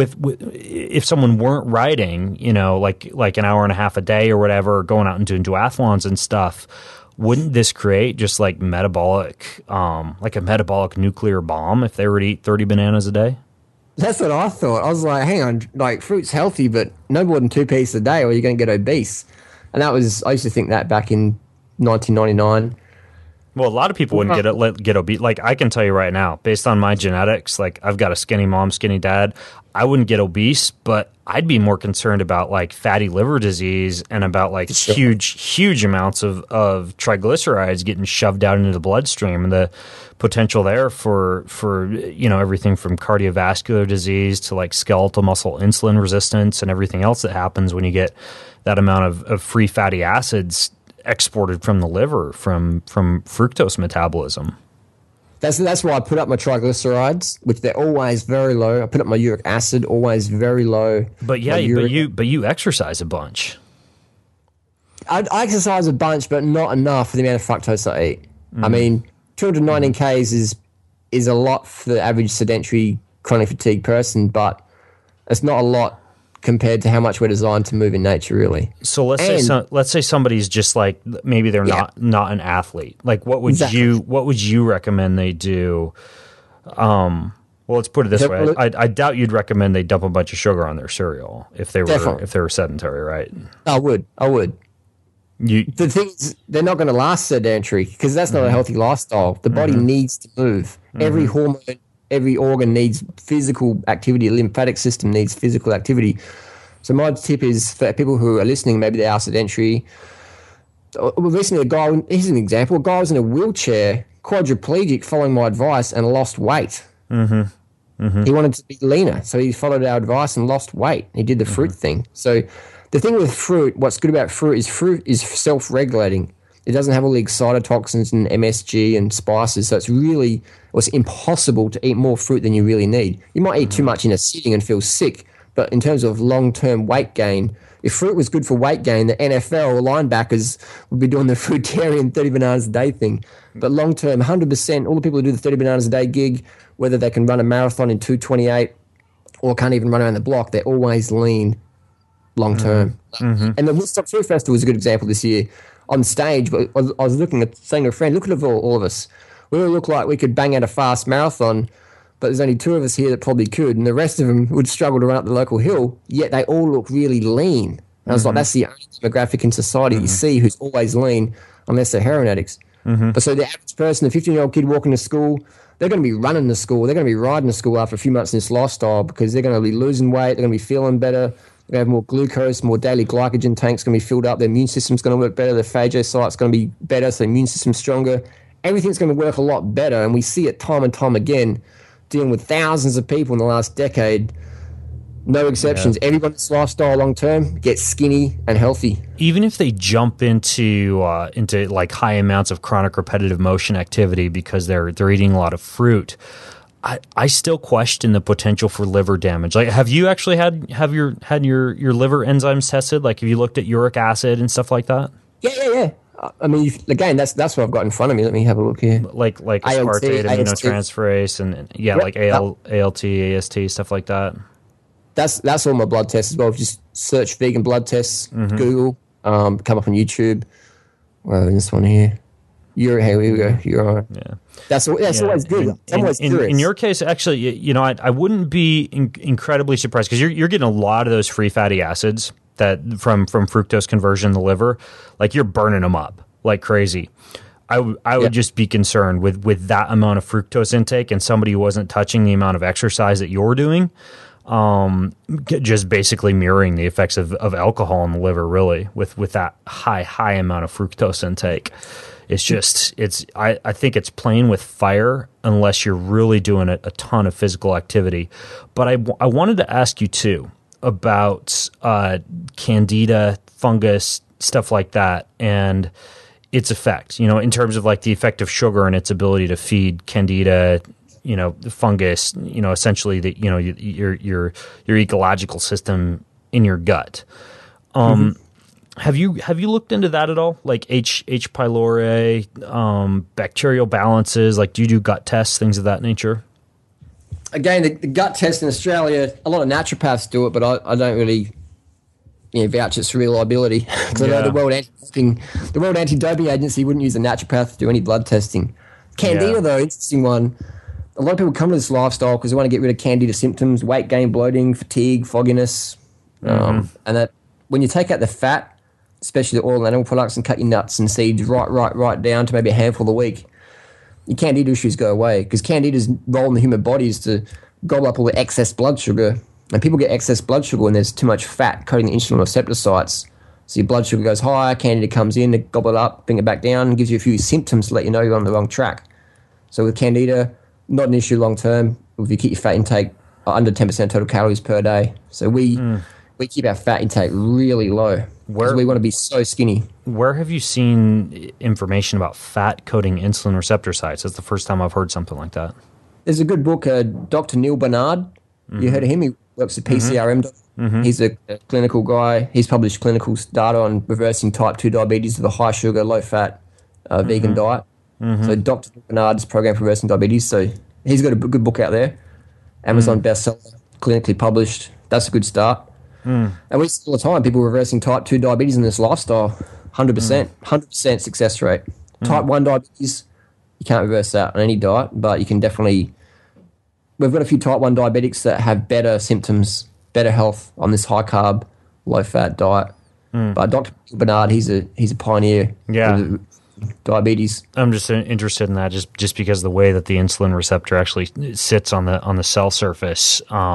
if someone weren't riding, like an hour and a half a day or whatever, going out and doing duathlons and stuff, wouldn't this create just like a metabolic nuclear bomb if they were to eat 30 bananas a day? That's what I thought. I was like, hang on, like fruit's healthy, but no more than 2 pieces a day or you're going to get obese. And I used to think that back in 1999. Well, a lot of people wouldn't get obese. Like, I can tell you right now, based on my genetics, like I've got a skinny mom, skinny dad. I wouldn't get obese, but I'd be more concerned about like fatty liver disease and about like huge amounts of triglycerides getting shoved out into the bloodstream, and the potential there for everything from cardiovascular disease to like skeletal muscle insulin resistance and everything else that happens when you get that amount of free fatty acids exported from the liver from fructose metabolism. That's why I put up my triglycerides, which they're always very low. I put up my uric acid, always very low. But you exercise a bunch. I exercise a bunch, but not enough for the amount of fructose I eat. I mean, 219 Ks is a lot for the average sedentary chronic fatigue person, but it's not a lot compared to how much we're designed to move in nature, really. So let's say somebody's just like, maybe they're not an athlete. Like, what would you recommend they do? Well, let's put it this way. I doubt you'd recommend they dump a bunch of sugar on their cereal if they were sedentary, right? I would. The thing is, they're not going to last sedentary because that's not a healthy lifestyle. The body needs to move. Every hormone, every organ needs physical activity. The lymphatic system needs physical activity. So my tip is for people who are listening, maybe they are sedentary. Recently, here's an example. A guy was in a wheelchair, quadriplegic, following my advice and lost weight. He wanted to be leaner, so he followed our advice and lost weight. He did the fruit thing. So the thing with fruit, what's good about fruit is self-regulating. It doesn't have all the excitotoxins and MSG and spices, so it's impossible to eat more fruit than you really need. You might eat too much in a sitting and feel sick, but in terms of long-term weight gain, if fruit was good for weight gain, the NFL linebackers would be doing the fruitarian 30 bananas a day thing. But long-term, 100%, all the people who do the 30 bananas a day gig, whether they can run a marathon in 2:28 or can't even run around the block, they're always lean long-term. And the Woodstock Fruit Festival was a good example this year. On stage, but I was saying to a friend, look at all of us. We all look like we could bang out a fast marathon, but there's only 2 of us here that probably could, and the rest of them would struggle to run up the local hill, yet they all look really lean. And I was like, that's the only demographic in society you see who's always lean, unless they're heroin addicts. But so the average person, the 15-year-old kid walking to school, they're going to be running to school. They're going to be riding to school after a few months in this lifestyle because they're going to be losing weight. They're going to be feeling better. They're going to have more glucose, more daily glycogen tanks going to be filled up. Their immune system's going to work better. Their phagocytes going to be better, so the immune system's stronger. Everything's going to work a lot better, and we see it time and time again, dealing with thousands of people in the last decade. No exceptions. Yeah. Everyone in this lifestyle long term gets skinny and healthy. Even if they jump into like high amounts of chronic repetitive motion activity because they're eating a lot of fruit, I still question the potential for liver damage. Like, have you actually had your liver enzymes tested? Like, have you looked at uric acid and stuff like that? Yeah. I mean, again, that's what I've got in front of me. Let me have a look here. Like aspartate aminotransferase and like ALT, AST, stuff like that. That's all my blood tests as well. Just search vegan blood tests, Google, come up on YouTube. Well, this one here. Here we go. You're on. Yeah. That's always good. In your case, actually, you know, I wouldn't be incredibly surprised because you're getting a lot of those free fatty acids that from fructose conversion in the liver. Like, you're burning them up like crazy. I would just be concerned with that amount of fructose intake and somebody who wasn't touching the amount of exercise that you're doing, just basically mirroring the effects of alcohol in the liver, really, with that high amount of fructose intake. I think it's playing with fire unless you're really doing a ton of physical activity. But I wanted to ask you too about candida, fungus, stuff like that, and its effect, you know, in terms of like the effect of sugar and its ability to feed candida, you know, the fungus, you know, essentially your ecological system in your gut. Have you looked into that at all? Like H. pylori, bacterial balances, like do you do gut tests, things of that nature? Again, the gut test in Australia, a lot of naturopaths do it, but I don't really vouch its reliability. Because I know the World Anti-Doping Agency wouldn't use a naturopath to do any blood testing. Candida, though, interesting one. A lot of people come to this lifestyle because they want to get rid of candida symptoms, weight gain, bloating, fatigue, fogginess. And that when you take out the fat, especially the oil and animal products, and cut your nuts and seeds right down to maybe a handful a week, your candida issues go away. Because candida's role in the human body is to gobble up all the excess blood sugar. And people get excess blood sugar when there's too much fat coating the insulin receptor sites. So your blood sugar goes higher, candida comes in, they gobble it up, bring it back down, and gives you a few symptoms to let you know you're on the wrong track. So with candida, not an issue long term if you keep your fat intake under 10% total calories per day. So we keep our fat intake really low because we want to be so skinny. Where have you seen information about fat coating insulin receptor sites? That's the first time I've heard something like that. There's a good book, Dr. Neil Barnard. You heard of him? He works at PCRM. He's a clinical guy. He's published clinical data on reversing type 2 diabetes with a high sugar, low fat vegan diet. So Dr. Barnard's program for reversing diabetes. So he's got a good book out there. Amazon bestseller, clinically published. That's a good start. And we see all the time people reversing type 2 diabetes in this lifestyle. 100% success rate. Type 1 diabetes, you can't reverse that on any diet, but you can definitely. We've got a few type 1 diabetics that have better symptoms, better health on this high carb, low fat diet. But Dr. Barnard, he's a pioneer. Yeah. Diabetes. I'm just interested in that, just because of the way that the insulin receptor actually sits on the cell surface.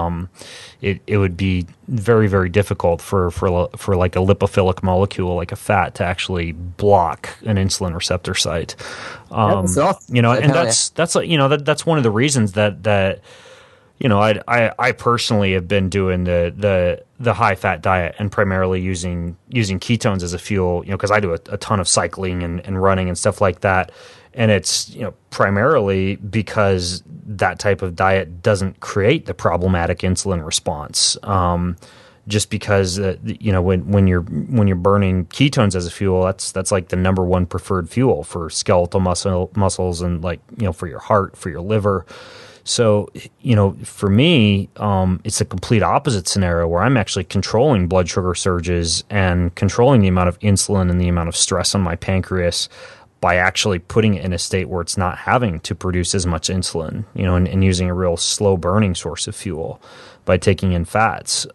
It would be very, very difficult for like a lipophilic molecule like a fat to actually block an insulin receptor site. You know, and that's like, you know, that's one of the reasons that you know, I personally have been doing the high fat diet and primarily using ketones as a fuel, you know, because I do a ton of cycling and running and stuff like that. And it's, you know, primarily because that type of diet doesn't create the problematic insulin response. Just because, you know, when you're burning ketones as a fuel, that's like the number one preferred fuel for skeletal muscles and, like, you know, for your heart, for your liver. So, you know, for me, it's a complete opposite scenario where I'm actually controlling blood sugar surges and controlling the amount of insulin and the amount of stress on my pancreas by actually putting it in a state where it's not having to produce as much insulin, you know, and using a real slow burning source of fuel by taking in fats.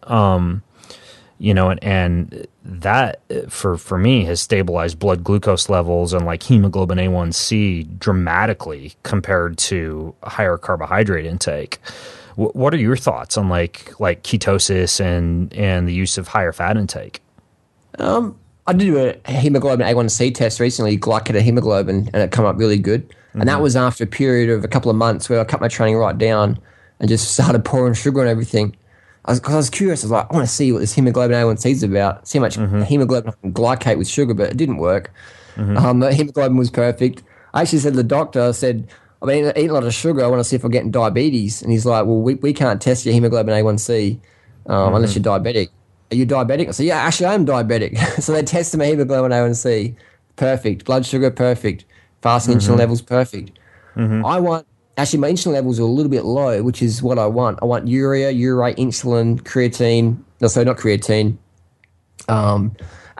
You know, and that for me has stabilized blood glucose levels and like hemoglobin A1C dramatically compared to higher carbohydrate intake. What are your thoughts on like ketosis and the use of higher fat intake? I did do a hemoglobin A1C test recently, glycated hemoglobin, and it came up really good. And that was after a period of a couple of months where I cut my training right down and just started pouring sugar on everything. I was curious. I was like, I want to see what this hemoglobin A1C is about. See how much hemoglobin I can glycate with sugar, but it didn't work. The hemoglobin was perfect. I actually said to the doctor, I said, I've been eating a lot of sugar. I want to see if I'm getting diabetes. And he's like, well, we can't test your hemoglobin A1C unless you're diabetic. Are you diabetic? I said, yeah, actually, I am diabetic. So they tested my hemoglobin A1C. Perfect. Blood sugar, perfect. Fasting insulin levels, perfect. Actually, my insulin levels are a little bit low, which is what I want. I want urea, urate, insulin, creatine. No, sorry, not creatine.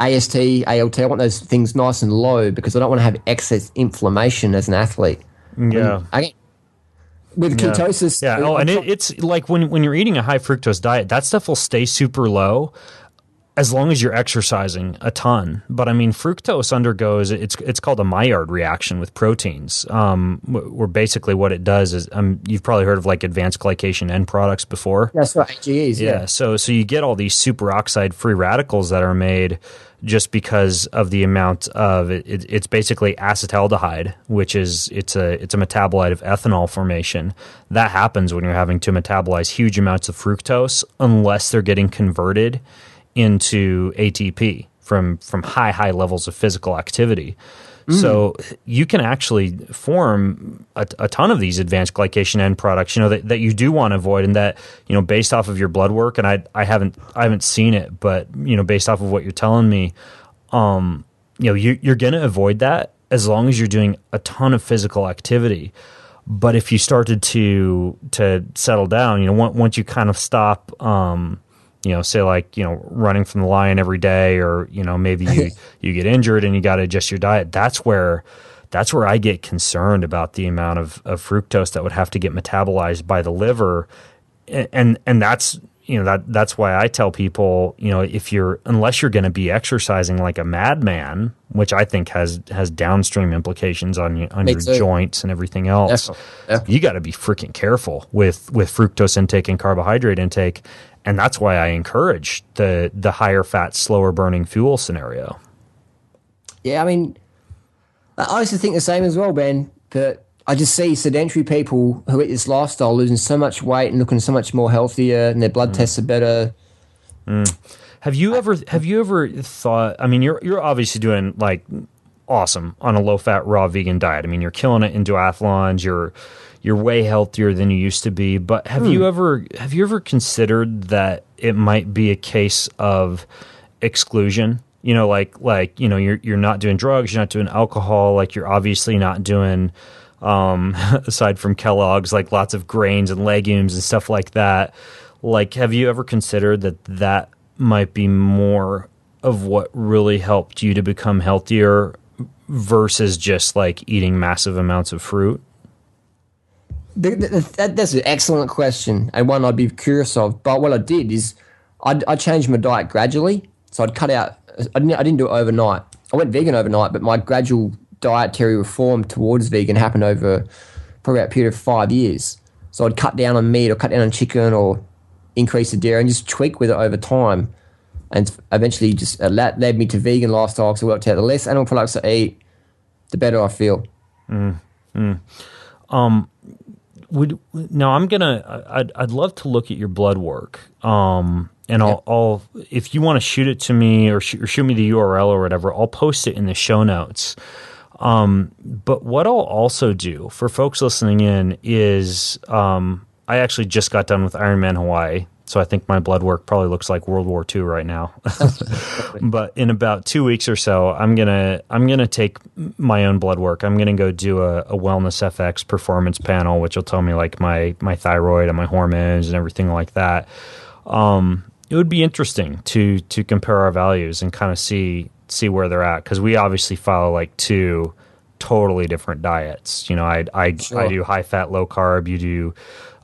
AST, ALT. I want those things nice and low because I don't want to have excess inflammation as an athlete. Yeah. With ketosis. Yeah. Oh, and it's like when you're eating a high fructose diet, that stuff will stay super low as long as you're exercising a ton. But I mean, fructose undergoes, it's called a Maillard reaction with proteins, where basically what it does is, you've probably heard of like advanced glycation end products before. That's right, AGEs, yeah. So you get all these superoxide free radicals that are made just because of the amount of it's basically acetaldehyde, which is it's a metabolite of ethanol formation. That happens when you're having to metabolize huge amounts of fructose, unless they're getting converted into ATP from high levels of physical activity. So you can actually form a ton of these advanced glycation end products, that you do want to avoid, and that, based off of your blood work, and I haven't seen it, but based off of what you're telling me, you're going to avoid that as long as you're doing a ton of physical activity. But if you started to settle down, once you kind of stop, say like, running from the lion every day, or, maybe you get injured and you got to adjust your diet. That's where I get concerned about the amount of fructose that would have to get metabolized by the liver. And that's, that's why I tell people, unless you're going to be exercising like a madman, which I think has downstream implications on your joints and everything else, you got to be freaking careful with fructose intake and carbohydrate intake. And that's why I encourage the higher fat, slower burning fuel scenario. Yeah, I mean, I used to think the same as well, Ben. But I just see sedentary people who eat this lifestyle losing so much weight and looking so much more healthier, and their blood tests are better. Have you ever thought? I mean, you're obviously doing like awesome on a low fat raw vegan diet. I mean, you're killing it in duathlons. You're way healthier than you used to be. But have you ever considered that it might be a case of exclusion? You're not doing drugs, you're not doing alcohol, like you're obviously not doing, aside from Kellogg's, like lots of grains and legumes and stuff like that. Like, have you ever considered that might be more of what really helped you to become healthier versus just like eating massive amounts of fruit? That's an excellent question, and one I'd be curious of. But what I did is I changed my diet gradually. So I'd cut out. I didn't do it overnight. I went vegan overnight, but my gradual dietary reform towards vegan happened over probably a period of 5 years. So I'd cut down on meat, or cut down on chicken, or increase the dairy, and just tweak with it over time. And eventually, just that led me to vegan lifestyle. So I worked out the less animal products I eat, the better I feel. I'd love to look at your blood work. And I'll if you want to shoot it to me or shoot me the URL or whatever, I'll post it in the show notes. But what I'll also do for folks listening in is I actually just got done with Ironman Hawaii. So I think my blood work probably looks like World War II right now. But in about 2 weeks or so, I'm gonna take my own blood work. I'm gonna go do a Wellness FX performance panel, which will tell me like my thyroid and my hormones and everything like that. It would be interesting to compare our values and kind of see where they're at, because we obviously follow like two totally different diets. I do high fat, low carb. You do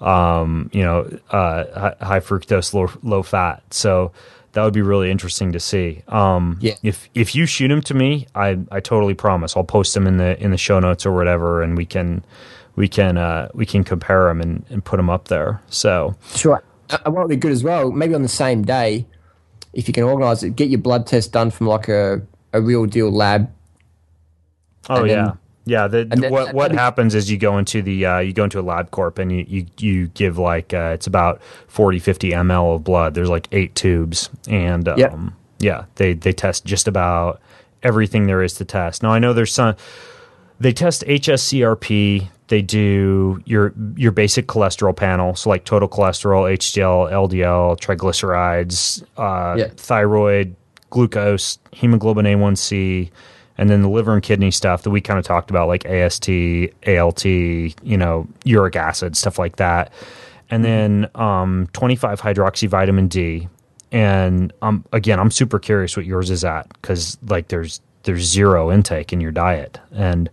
high fructose, low fat. So that would be really interesting to see. If you shoot them to me, I totally promise I'll post them in the show notes or whatever, and we can compare them and put them up there. So sure. What would be good as well, maybe on the same day, if you can organise it, get your blood test done from like a real deal lab. Oh, yeah. Yeah, what happens is you go into a LabCorp and you give like it's about 50 ml of blood. There's like 8 tubes, and they test just about everything there is to test. Now I know there's some. They test HSCRP. They do your basic cholesterol panel, so like total cholesterol, HDL, LDL, triglycerides, thyroid, glucose, hemoglobin A1C, and then the liver and kidney stuff that we kind of talked about, like AST, ALT, uric acid, stuff like that. And then 25 hydroxy vitamin D, And again, I'm super curious what yours is at, because like there's zero intake in your diet, and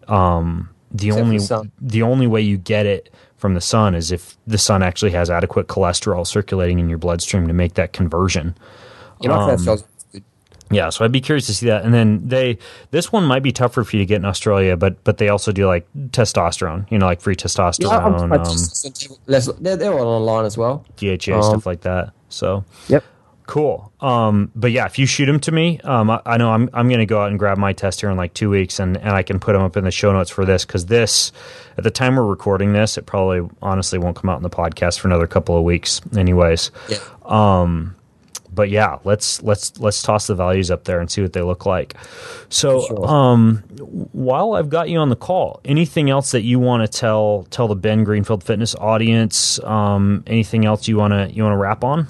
the only way you get it from the sun is if the sun actually has adequate cholesterol circulating in your bloodstream to make that conversion. Yeah, my cholesterol's good. Yeah, so I'd be curious to see that. And then this one might be tougher for you to get in Australia, but they also do like testosterone, like free testosterone. They're all online as well. DHA, stuff like that. So yep. Cool. But yeah, if you shoot them to me, I know I'm going to go out and grab my test here in like 2 weeks, and I can put them up in the show notes for this, because this, at the time we're recording this, it probably honestly won't come out in the podcast for another couple of weeks anyways. Yeah. But yeah, let's toss the values up there and see what they look like. So, sure. While I've got you on the call, anything else that you want to tell the Ben Greenfield Fitness audience? Anything else you want to wrap on?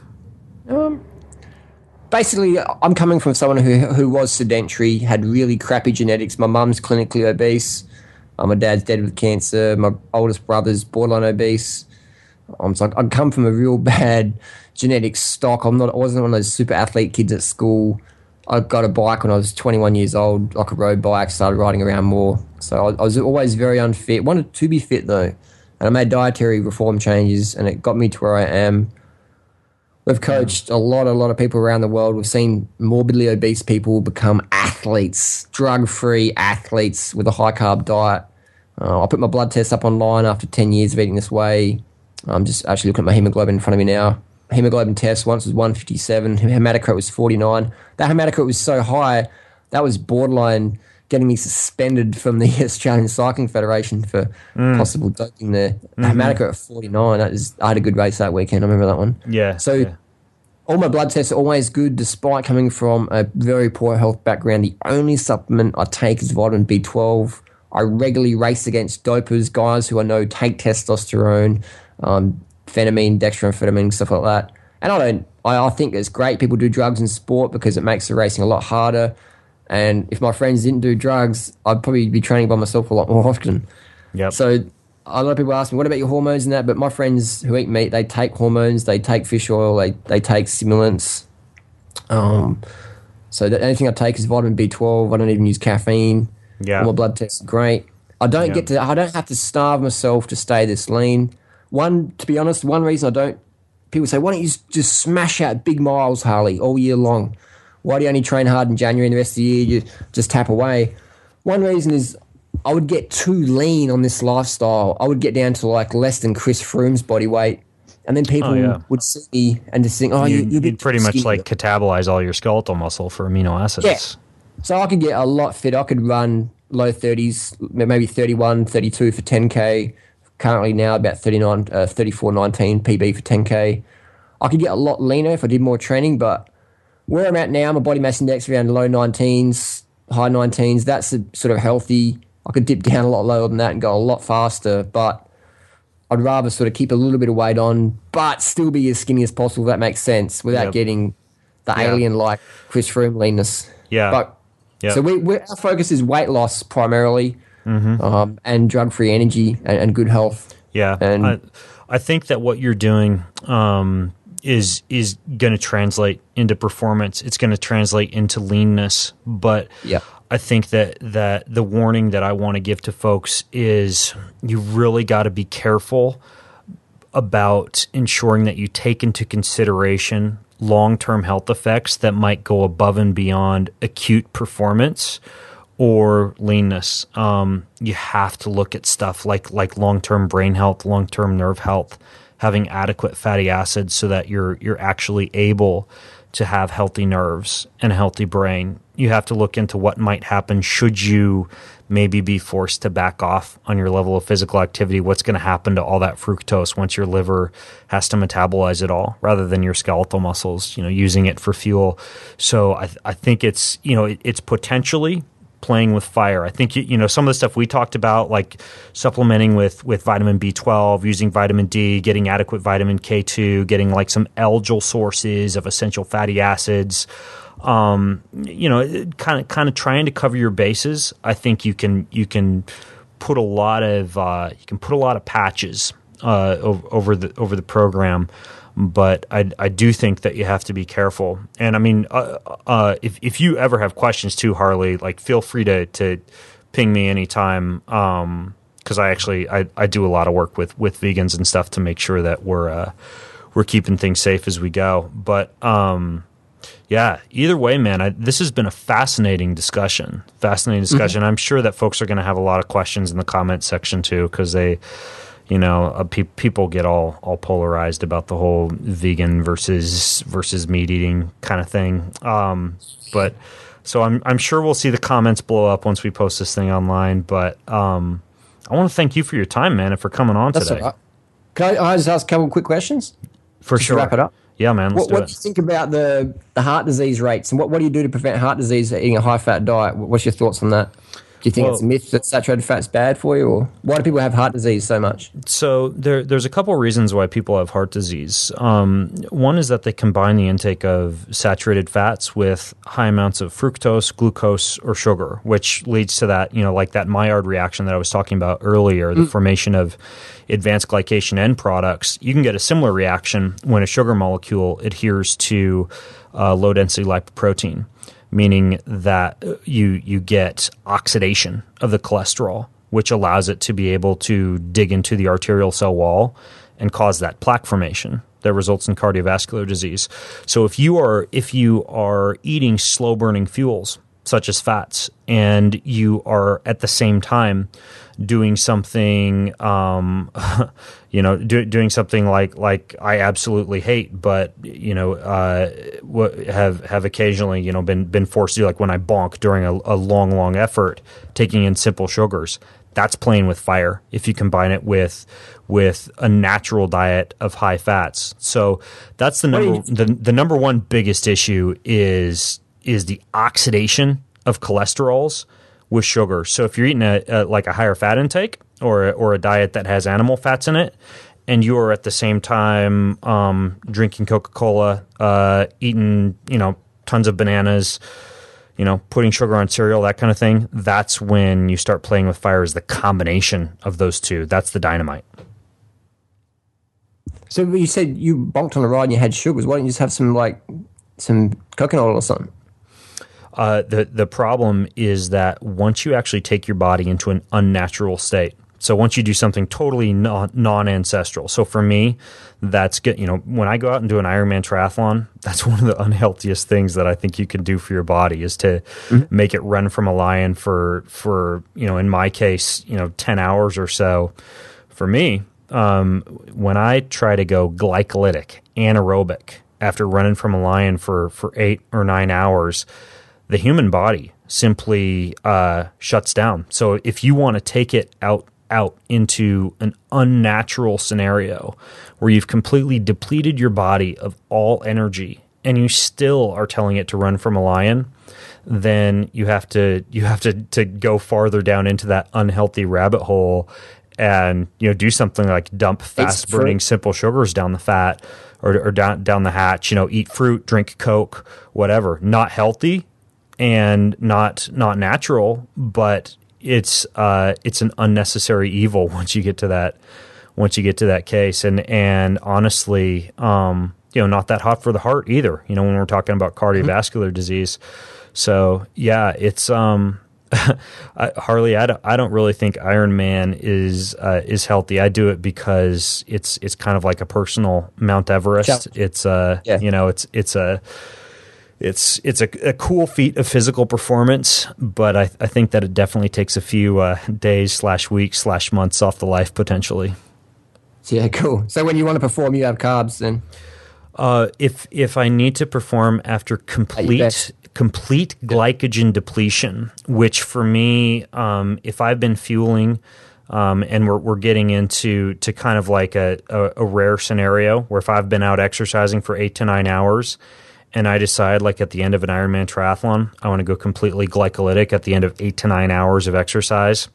Basically, I'm coming from someone who was sedentary, had really crappy genetics. My mum's clinically obese. My dad's dead with cancer. My oldest brother's borderline obese. So I come from a real bad genetic stock. I wasn't one of those super athlete kids at school. I got a bike when I was 21 years old, like a road bike, started riding around more. So I was always very unfit. Wanted to be fit though. And I made dietary reform changes, and it got me to where I am. We've coached a lot of people around the world. We've seen morbidly obese people become athletes, drug-free athletes with a high-carb diet. I put my blood test up online after 10 years of eating this way. I'm just actually looking at my hemoglobin in front of me now. Hemoglobin test once was 157. Hematocrit was 49. That hematocrit was so high, that was borderline getting me suspended from the Australian Cycling Federation for possible doping there. The hematocrit at 49, I had a good race that weekend. I remember that one. Yeah. So all my blood tests are always good despite coming from a very poor health background. The only supplement I take is vitamin B12. I regularly race against dopers, guys who I know take testosterone, phenamine, dextroamphetamine, stuff like that. And I think it's great people do drugs in sport because it makes the racing a lot harder. And if my friends didn't do drugs, I'd probably be training by myself a lot more often. Yep. So a lot of people ask me, what about your hormones and that? But my friends who eat meat, they take hormones, they take fish oil, they take stimulants. So the only thing I take is vitamin B12. I don't even use caffeine. Yeah. All my blood tests are great. I don't have to starve myself to stay this lean. To be honest, one reason I don't, people say, why don't you just smash out big miles, Harley, all year long? Why do you only train hard in January and the rest of the year you just tap away? One reason is I would get too lean on this lifestyle. I would get down to like less than Chris Froome's body weight. And then people would see me and just think, you'd pretty much like catabolize all your skeletal muscle for amino acids. Yeah. So I could get a lot fit. I could run low 30s, maybe 31, 32 for 10K. Currently now about 34.19 PB for 10K. I could get a lot leaner if I did more training, but where I'm at now, my body mass index around low 19s, high 19s. That's sort of healthy. I could dip down a lot lower than that and go a lot faster, but I'd rather sort of keep a little bit of weight on, but still be as skinny as possible, if that makes sense, without getting the alien-like Chris Froome leanness. Yeah. So our focus is weight loss primarily, and drug-free energy and good health. Yeah. And I think that what you're doing is going to translate into performance. It's going to translate into leanness. But I think that the warning that I want to give to folks is you really got to be careful about ensuring that you take into consideration long-term health effects that might go above and beyond acute performance or leanness. You have to look at stuff like long-term brain health, long-term nerve health, having adequate fatty acids so that you're actually able to have healthy nerves and a healthy brain. You have to look into what might happen should you maybe be forced to back off on your level of physical activity. What's going to happen to all that fructose once your liver has to metabolize it all rather than your skeletal muscles, using it for fuel. So I think it's potentially playing with fire. I think some of the stuff we talked about, like supplementing with vitamin B12, using vitamin D, getting adequate vitamin K2, getting like some algal sources of essential fatty acids, kind of trying to cover your bases. I think you can put a lot of patches over the program. but I do think that you have to be careful. And I mean, if you ever have questions too, Harley, like feel free to ping me anytime. Because I do a lot of work with vegans and stuff to make sure that we're keeping things safe as we go. But yeah, either way, man, this has been a fascinating discussion. Mm-hmm. I'm sure that folks are going to have a lot of questions in the comment section too, because they, people get all polarized about the whole vegan versus meat eating kind of thing. But so I'm sure we'll see the comments blow up once we post this thing online. But I want to thank you for your time, man, and for coming on today. All right. Can I just ask a couple of quick questions? For sure. To wrap it up. Yeah, man. What do you think about the heart disease rates, and what do you do to prevent heart disease eating a high-fat diet? What's your thoughts on that? Do you think it's a myth that saturated fat's bad for you, or why do people have heart disease so much? So there's a couple of reasons why people have heart disease. One is that they combine the intake of saturated fats with high amounts of fructose, glucose, or sugar, which leads to that, like that Maillard reaction that I was talking about earlier, the formation of advanced glycation end products. You can get a similar reaction when a sugar molecule adheres to low-density lipoprotein, meaning that you get oxidation of the cholesterol, which allows it to be able to dig into the arterial cell wall and cause that plaque formation that results in cardiovascular disease. So if you are eating slow-burning fuels, such as fats, and you are at the same time doing something, doing something like I absolutely hate, but have occasionally been forced to do, like when I bonk during a long effort, taking in simple sugars. That's playing with fire if you combine it with a natural diet of high fats. So that's the number one biggest issue is the oxidation of cholesterols with sugar. So if you're eating a higher fat intake or a diet that has animal fats in it, and you are at the same time drinking Coca-Cola, eating tons of bananas, putting sugar on cereal, that kind of thing, that's when you start playing with fire, is the combination of those two. That's the dynamite. So you said you bonked on a ride and you had sugars. Why don't you just have some coconut oil or something? The problem is that once you actually take your body into an unnatural state, so once you do something totally non-ancestral. So for me, that's good. When I go out and do an Ironman triathlon, that's one of the unhealthiest things that I think you can do for your body, is to make it run from a lion for in my case, 10 hours or so. For me, when I try to go glycolytic, anaerobic, after running from a lion for 8 or 9 hours, the human body simply shuts down. So if you want to take it out into an unnatural scenario where you've completely depleted your body of all energy and you still are telling it to run from a lion, then you have to go farther down into that unhealthy rabbit hole and do something like dump fast burning simple sugars down the fat or down the hatch, eat fruit, drink Coke, whatever. Not healthy and not natural, but it's an unnecessary evil once you get to that case. And honestly, not that hot for the heart either, when we're talking about cardiovascular disease. So yeah, it's Harley, I don't really think Ironman is healthy. I do it because it's kind of like a personal Mount Everest. It's a cool feat of physical performance, but I think that it definitely takes a few days / weeks / months off the life potentially. Yeah, cool. So when you want to perform, you have carbs then? If I need to perform after complete glycogen depletion, which for me, if I've been fueling, and we're getting into kind of like a rare scenario where if I've been out exercising for 8 to 9 hours, and I decide, like at the end of an Ironman triathlon, I want to go completely glycolytic at the end of 8 to 9 hours of exercise.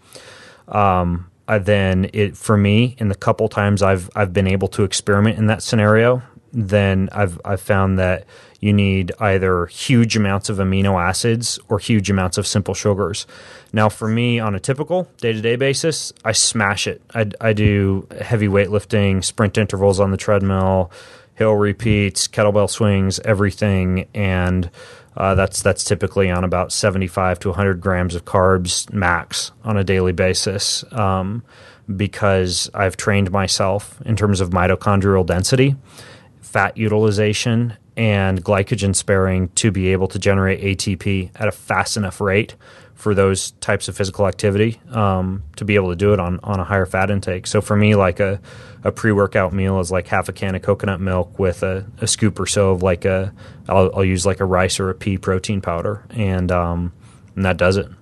Then for me, in the couple times I've been able to experiment in that scenario, then I've found that you need either huge amounts of amino acids or huge amounts of simple sugars. Now, for me, on a typical day-to-day basis, I smash it. I do heavy weightlifting, sprint intervals on the treadmill, hill repeats, kettlebell swings, everything, and that's typically on about 75 to 100 grams of carbs max on a daily basis, because I've trained myself in terms of mitochondrial density, fat utilization, and glycogen sparing to be able to generate ATP at a fast enough rate for those types of physical activity, to be able to do it on a higher fat intake. So for me, like a pre-workout meal is like half a can of coconut milk with a scoop or so of like I'll use like a rice or a pea protein powder, and that does it.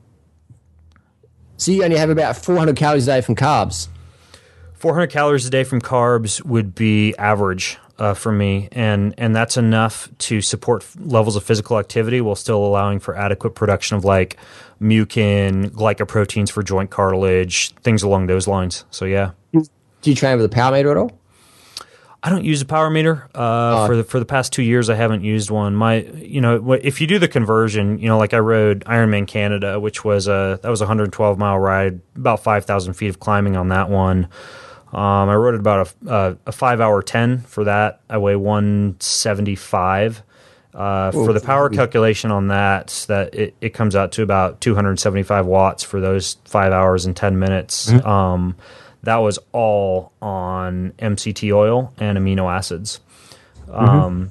So you only have about 400 calories a day from carbs. 400 calories a day from carbs would be average for me, and that's enough to support levels of physical activity while still allowing for adequate production of like mucin, glycoproteins for joint cartilage, things along those lines. So yeah. Do you train with a power meter at all? I don't use a power meter. For the past 2 years, I haven't used one. If you do the conversion, like I rode Ironman Canada, which was that was a 112-mile ride, about 5,000 feet of climbing on that one. I rode it about a 5-hour 10 for that. I weigh 175. For the power calculation on that it comes out to about 275 watts for those 5 hours and 10 minutes. Mm-hmm. That was all on MCT oil and amino acids. Mm-hmm.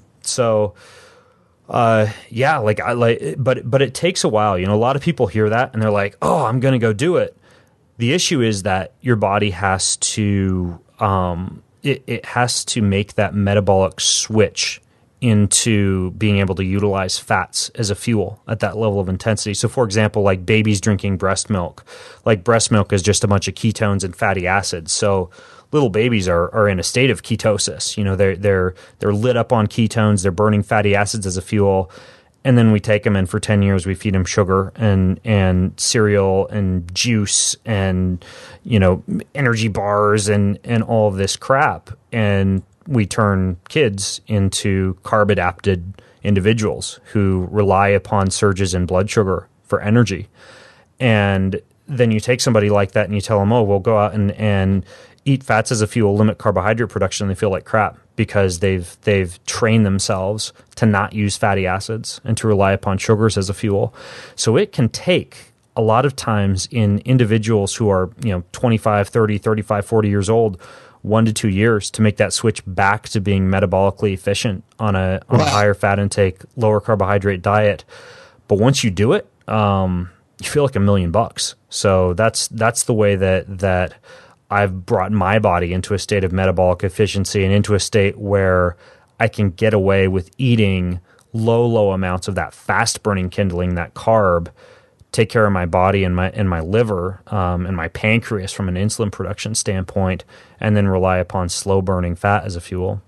But it takes a while. A lot of people hear that and they're like, "Oh, I'm going to go do it." The issue is that your body has to it has to make that metabolic switch into being able to utilize fats as a fuel at that level of intensity. So, for example, like babies drinking breast milk, like breast milk is just a bunch of ketones and fatty acids. So, little babies are in a state of ketosis. They're lit up on ketones. They're burning fatty acids as a fuel. And then we take them in for 10 years. We feed them sugar and cereal and juice and, energy bars and all of this crap. And we turn kids into carb-adapted individuals who rely upon surges in blood sugar for energy. And then you take somebody like that and you tell them, "Oh, we'll go out and eat fats as a fuel, limit carbohydrate production," and they feel like crap because they've trained themselves to not use fatty acids and to rely upon sugars as a fuel. So it can take a lot of times in individuals who are 25, 30, 35, 40 years old, 1 to 2 years to make that switch back to being metabolically efficient on a higher fat intake, lower carbohydrate diet. But once you do it, you feel like $1 million. So that's the way that I've brought my body into a state of metabolic efficiency and into a state where I can get away with eating low amounts of that fast burning kindling, that carb, take care of my body and my liver and my pancreas from an insulin production standpoint, and then rely upon slow burning fat as a fuel.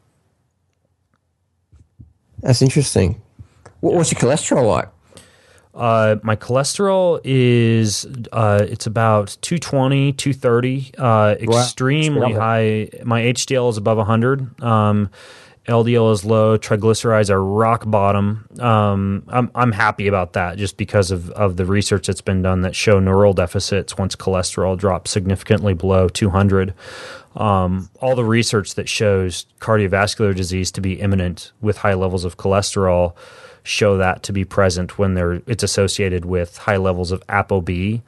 That's interesting. What's your cholesterol like? My cholesterol is it's about 220, 230, extremely high. My HDL is above 100. LDL is low. Triglycerides are rock bottom. I'm happy about that just because of the research that's been done that show neural deficits once cholesterol drops significantly below 200. All the research that shows cardiovascular disease to be imminent with high levels of cholesterol show that to be present when it's associated with high levels of ApoB,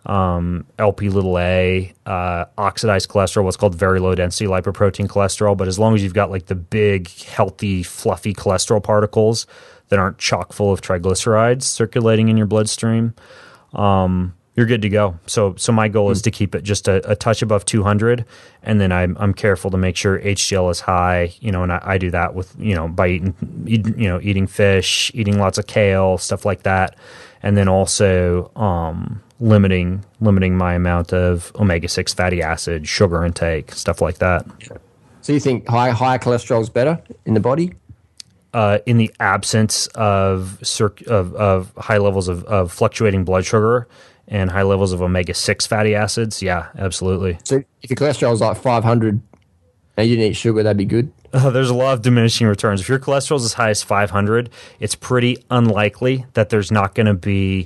LP(a), oxidized cholesterol, what's called very low density lipoprotein cholesterol. But as long as you've got like the big, healthy, fluffy cholesterol particles that aren't chock full of triglycerides circulating in your bloodstream, you're good to go. So my goal is to keep it just a touch above 200, and then I'm careful to make sure HDL is high. And I do that with by eating fish, eating lots of kale, stuff like that, and then also limiting my amount of omega-6 fatty acid, sugar intake, stuff like that. So you think high cholesterol is better in the body? In the absence of high levels of fluctuating blood sugar and high levels of omega-6 fatty acids, yeah, absolutely. So if your cholesterol is like 500 and you didn't eat sugar, that'd be good? There's a lot of diminishing returns. If your cholesterol is as high as 500, it's pretty unlikely that there's not going to be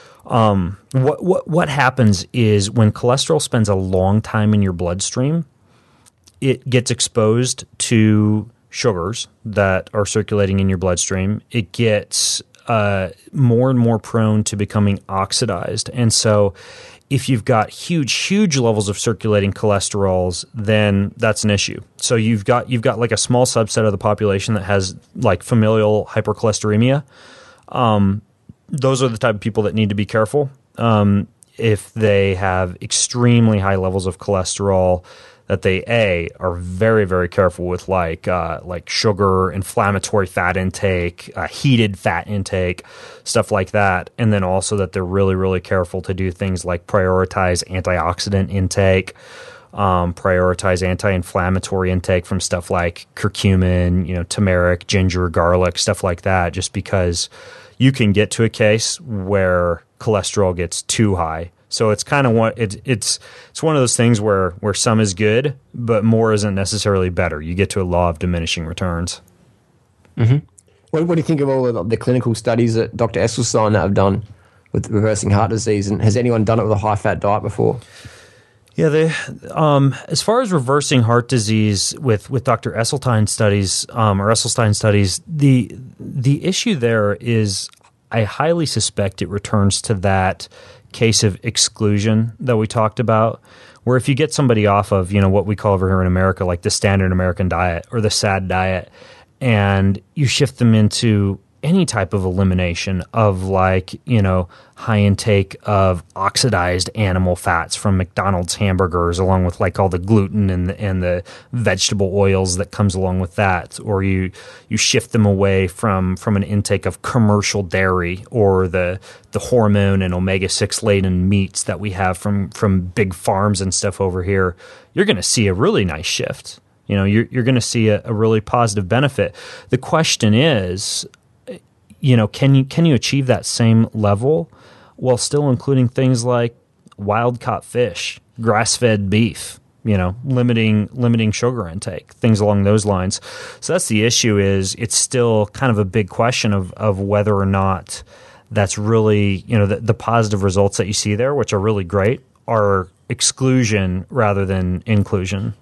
what happens is when cholesterol spends a long time in your bloodstream, it gets exposed to sugars that are circulating in your bloodstream, it gets more and more prone to becoming oxidized. And so if you've got huge levels of circulating cholesterols, then that's an issue. So you've got like a small subset of the population that has like familial hypercholesteremia. Those are the type of people that need to be careful. If they have extremely high levels of cholesterol, that they are very, very careful with like sugar, inflammatory fat intake, heated fat intake, stuff like that. And then also that they're really, really careful to do things like prioritize antioxidant intake, prioritize anti-inflammatory intake from stuff like curcumin, turmeric, ginger, garlic, stuff like that, just because you can get to a case where cholesterol gets too high. So it's kind of it's one of those things where some is good, but more isn't necessarily better. You get to a law of diminishing returns. Mm-hmm. What do you think of all of the clinical studies that Dr. Esselstyn have done with reversing heart disease? And has anyone done it with a high-fat diet before? Yeah, as far as reversing heart disease with Dr. Esselstyn studies or Esselstyn studies, the issue there is I highly suspect it returns to that case of exclusion that we talked about, where if you get somebody off of, what we call over here in America, like the standard American diet or the SAD diet, and you shift them into any type of elimination of like, high intake of oxidized animal fats from McDonald's hamburgers, along with like all the gluten and the vegetable oils that comes along with that, or you shift them away from an intake of commercial dairy or the hormone and omega-6 laden meats that we have from big farms and stuff over here, you're going to see a really nice shift. You're going to see a really positive benefit. The question is, can you achieve that same level while still including things like wild-caught fish, grass-fed beef, limiting sugar intake, things along those lines. So that's the issue. Is it's still kind of a big question of whether or not that's really, the positive results that you see there, which are really great, are exclusion rather than inclusion.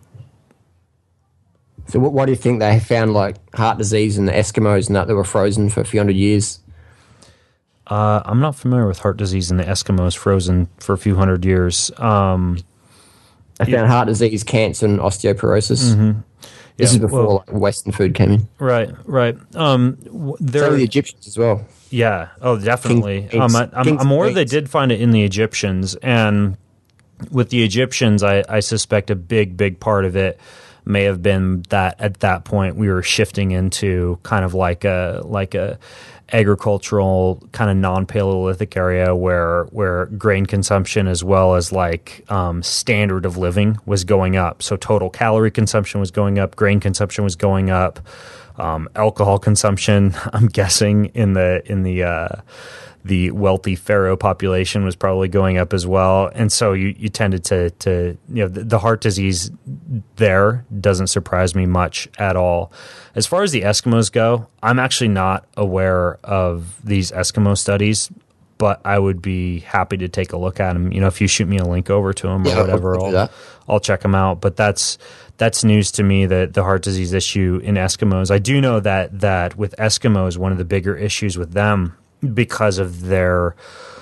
So what do you think they found, like heart disease in the Eskimos and that were frozen for a few hundred years? I'm not familiar with heart disease in the Eskimos frozen for a few hundred years. They found heart disease, cancer, and osteoporosis. Mm-hmm. This is before Western food came in. Right. So the Egyptians as well. Yeah. Oh, definitely. I'm aware they did find it in the Egyptians, and with the Egyptians, I suspect a big part of it may have been that at that point we were shifting into kind of like a agricultural kind of non-Paleolithic area where grain consumption as well as like standard of living was going up. So total calorie consumption was going up, grain consumption was going up, alcohol consumption, I'm guessing in the wealthy pharaoh population was probably going up as well. And so you tended to the heart disease there doesn't surprise me much at all. As far as the Eskimos go, I'm actually not aware of these Eskimo studies, but I would be happy to take a look at them. If you shoot me a link over to them or whatever, I'll check them out. But that's news to me, that the heart disease issue in Eskimos. I do know that with Eskimos, one of the bigger issues with them, because of their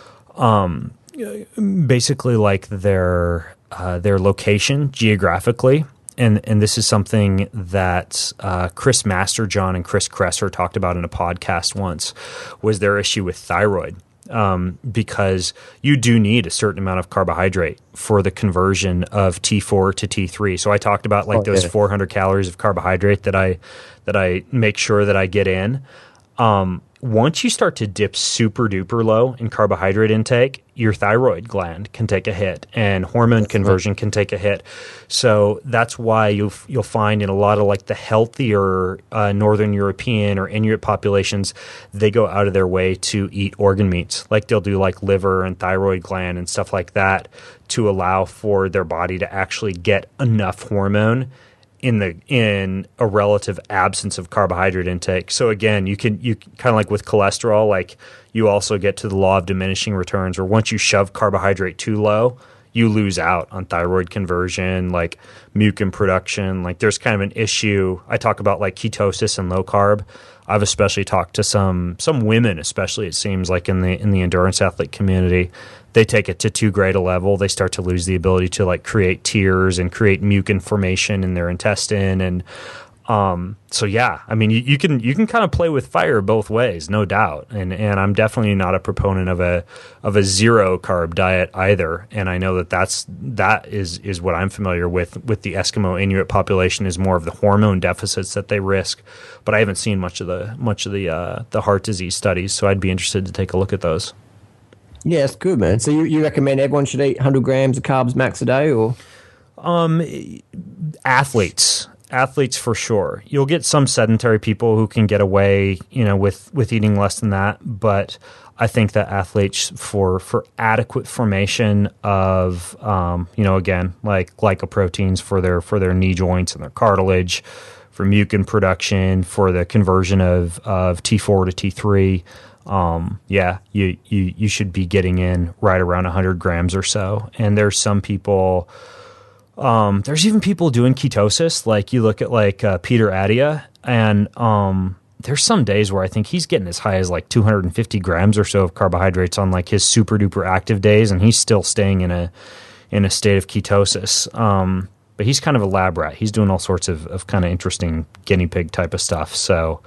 basically like their location geographically, and this is something that Chris Masterjohn and Chris Kresser talked about in a podcast once, was their issue with thyroid. Because you do need a certain amount of carbohydrate for the conversion of T4 to T3. So I talked about 400 calories of carbohydrate that I make sure that I get in. Once you start to dip super duper low in carbohydrate intake, your thyroid gland can take a hit and hormone conversion can take a hit. So that's why you'll find in a lot of like the healthier Northern European or Inuit populations, they go out of their way to eat organ meats. Like they'll do like liver and thyroid gland and stuff like that to allow for their body to actually get enough hormone in a relative absence of carbohydrate intake. So again, you kind of like with cholesterol, like you also get to the law of diminishing returns, where once you shove carbohydrate too low, you lose out on thyroid conversion, like mucin production. Like there's kind of an issue. I talk about like ketosis and low carb. I've especially talked to some women, especially it seems like in the endurance athlete community. They take it to too great a level. They start to lose the ability to like create tears and create mucin formation in their intestine. And so yeah, I mean, you can kind of play with fire both ways, no doubt. And I'm definitely not a proponent of a zero carb diet either. And I know that is what I'm familiar with the Eskimo Inuit population, is more of the hormone deficits that they risk. But I haven't seen much of the heart disease studies, so I'd be interested to take a look at those. Yeah, it's good, man. So you recommend everyone should eat 100 grams of carbs max a day, or? Athletes for sure. You'll get some sedentary people who can get away, with eating less than that. But I think that athletes for adequate formation of, again, like glycoproteins for their knee joints and their cartilage, for mucin production, for the conversion of T4 to T3. You should be getting in right around 100 grams or so. And there's some people. There's even people doing ketosis. Like you look at like Peter Attia, and there's some days where I think he's getting as high as like 250 grams or so of carbohydrates on like his super duper active days, and he's still staying in a state of ketosis. But he's kind of a lab rat. He's doing all sorts of kind of interesting guinea pig type of stuff. So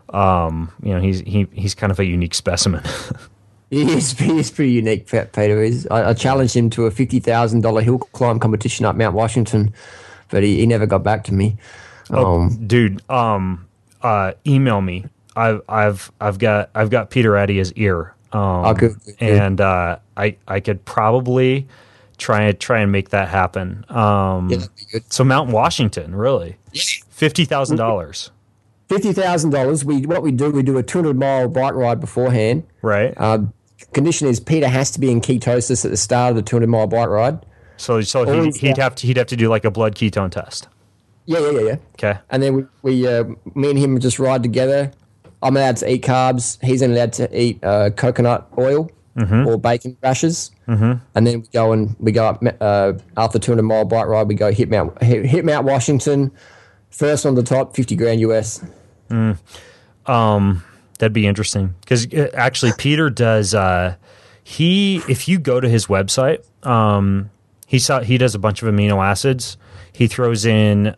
he's kind of a unique specimen. He's pretty unique, Peter. I challenged him to a $50,000 hill climb competition up Mount Washington, but he never got back to me. Dude, email me. I've got Peter Attia's ear. Good. And I could probably try and make that happen. That'd be good. So Mount Washington, really? Yeah. $50,000. $50,000. We do a 200-mile bike ride beforehand. Right. Condition is Peter has to be in ketosis at the start of the 200-mile bike ride. So he'd have to do like a blood ketone test. Yeah. Okay. And then we me and him just ride together. I'm allowed to eat carbs. He's allowed to eat coconut oil or bacon rashers. Mm-hmm. And then we go up after the 200-mile bike ride. We go hit Mount Washington. First on the top, 50 grand US. That'd be interesting because actually Peter does. If you go to his website, he does a bunch of amino acids. He throws in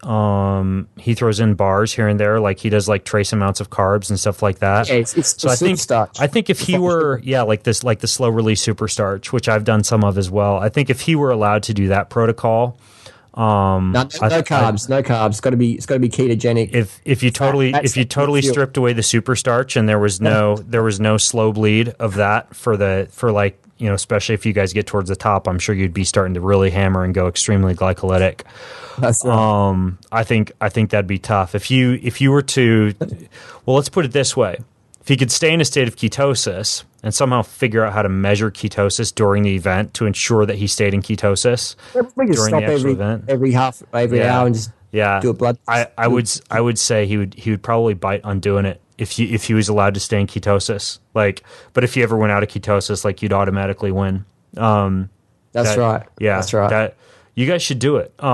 bars here and there, like he does like trace amounts of carbs and stuff like that. Yeah, it's so I think if he were like the slow release super starch, which I've done some of as well. I think if he were allowed to do that protocol. No carbs. It's got to be ketogenic. If you totally stripped away the super starch and there was no slow bleed of that for like, especially if you guys get towards the top, I'm sure you'd be starting to really hammer and go extremely glycolytic. That's right. I think that'd be tough. If you were to, well, let's put it this way. If he could stay in a state of ketosis and somehow figure out how to measure ketosis during the event to ensure that he stayed in ketosis we can during stop the actual event, every hour and just do a blood test. I would say he would probably bite on doing it if he was allowed to stay in ketosis. But if he ever went out of ketosis, like you'd automatically win. That's right. Yeah, that's right. You guys should do it.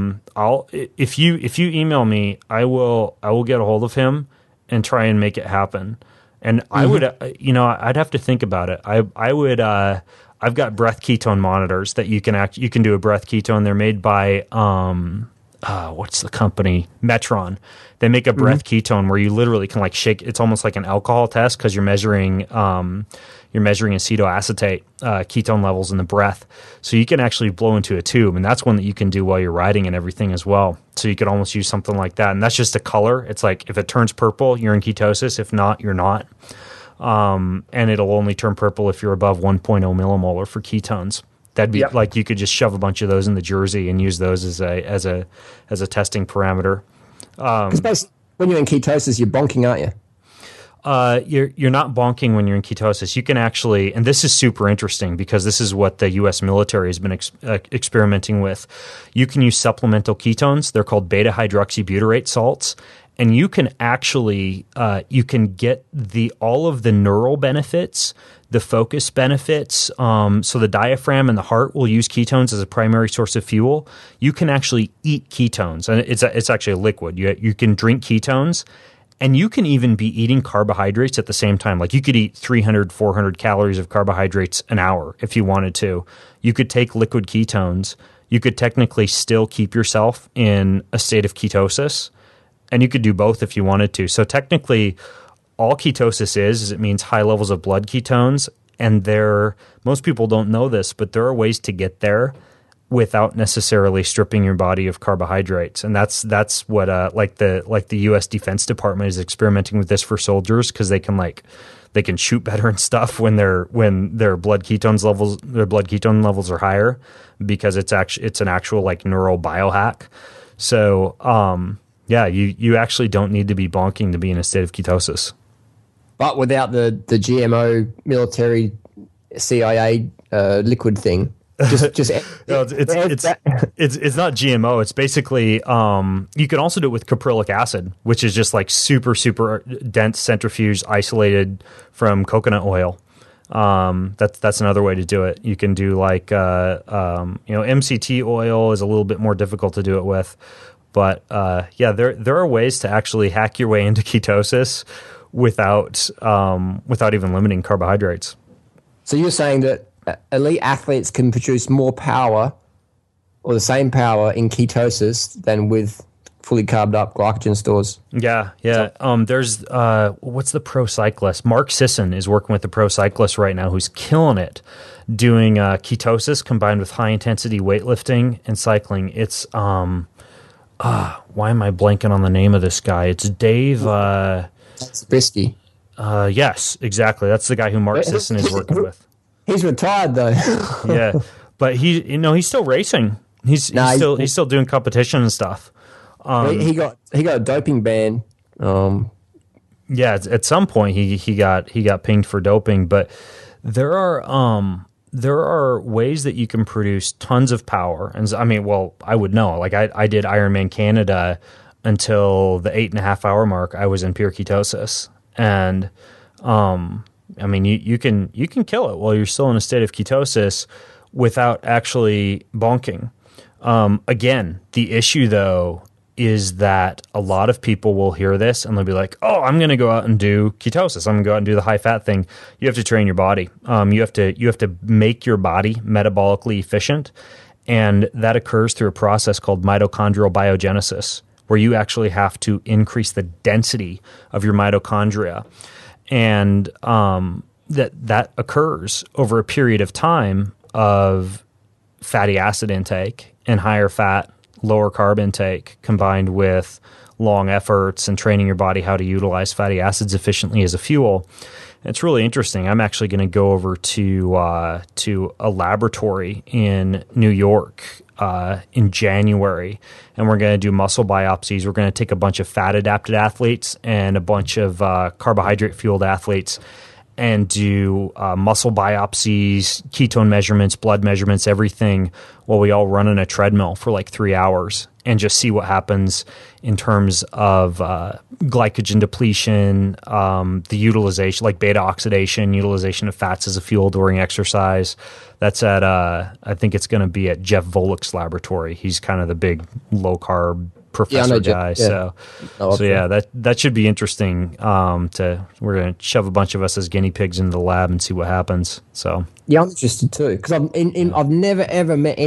If you email me, I will get a hold of him and try and make it happen. And I would, I'd have to think about it. I would. I've got breath ketone monitors that you can do a breath ketone. They're made by what's the company? Metron. They make a breath ketone where you literally can like shake. It's almost like an alcohol test because you're measuring acetoacetate ketone levels in the breath. So you can actually blow into a tube, and that's one that you can do while you're riding and everything as well. So you could almost use something like that, and that's just a color. It's like if it turns purple, you're in ketosis. If not, you're not. And it'll only turn purple if you're above 1.0 millimolar for ketones. That'd be like you could just shove a bunch of those in the jersey and use those as a testing parameter. Because basically, when you're in ketosis, you're bonking, aren't you? You're not bonking when you're in ketosis. You can actually, and this is super interesting because this is what the U.S. military has been experimenting with. You can use supplemental ketones. They're called beta hydroxybutyrate salts, and you can actually you can get all of the neural benefits, the focus benefits. So the diaphragm and the heart will use ketones as a primary source of fuel. You can actually eat ketones, and it's actually a liquid. You can drink ketones, and you can even be eating carbohydrates at the same time. Like you could eat 300, 400 calories of carbohydrates an hour if you wanted to. You could take liquid ketones. You could technically still keep yourself in a state of ketosis, and you could do both if you wanted to. So technically, all ketosis is it means high levels of blood ketones, and most people don't know this, but there are ways to get there without necessarily stripping your body of carbohydrates. And that's what like the US Defense Department is experimenting with this for soldiers, because they can shoot better and stuff when their blood ketone levels are higher, because it's an actual like neural biohack. So you actually don't need to be bonking to be in a state of ketosis. But without the GMO military CIA liquid thing. Just no, it's not GMO. It's basically you can also do it with caprylic acid, which is just like super dense centrifuge isolated from coconut oil. That's another way to do it. You can do like MCT oil is a little bit more difficult to do it with, but there are ways to actually hack your way into ketosis without even limiting carbohydrates. So you're saying that elite athletes can produce more power or the same power in ketosis than with fully carved up glycogen stores. Yeah. There's what's the pro cyclist? Mark Sisson is working with the pro cyclist right now, who's killing it, doing ketosis combined with high intensity weightlifting and cycling. It's why am I blanking on the name of this guy? It's Dave Zabriskie. Yes, exactly. That's the guy who Mark Sisson is working with. He's retired though. Yeah, but he's still racing. He's still doing competition and stuff. He got a doping ban. Yeah, at some point he got pinged for doping, but there are ways that you can produce tons of power. And I mean, well, I would know. Like I did Ironman Canada until the 8.5 hour mark. I was in pure ketosis, and I mean, you can kill it while you're still in a state of ketosis without actually bonking. Again, the issue though is that a lot of people will hear this and they'll be like, "Oh, I'm going to go out and do ketosis. I'm going to go out and do the high fat thing." You have to train your body. You have to make your body metabolically efficient, and that occurs through a process called mitochondrial biogenesis, where you actually have to increase the density of your mitochondria. And that occurs over a period of time of fatty acid intake and higher fat, lower carb intake, combined with long efforts and training your body how to utilize fatty acids efficiently as a fuel. And it's really interesting. I'm actually going to go over to a laboratory in New York in January, and we're going to do muscle biopsies. We're going to take a bunch of fat-adapted athletes and a bunch of carbohydrate-fueled athletes and do muscle biopsies, ketone measurements, blood measurements, everything, while we all run on a treadmill for like 3 hours and just see what happens in terms of glycogen depletion, the utilization, like beta oxidation, utilization of fats as a fuel during exercise. That's at, I think it's going to be at Jeff Volek's laboratory. He's kind of the big low carb professor guy. Yeah. So that should be interesting. We're going to shove a bunch of us as guinea pigs into the lab and see what happens. So yeah, I'm interested too, because I've never ever met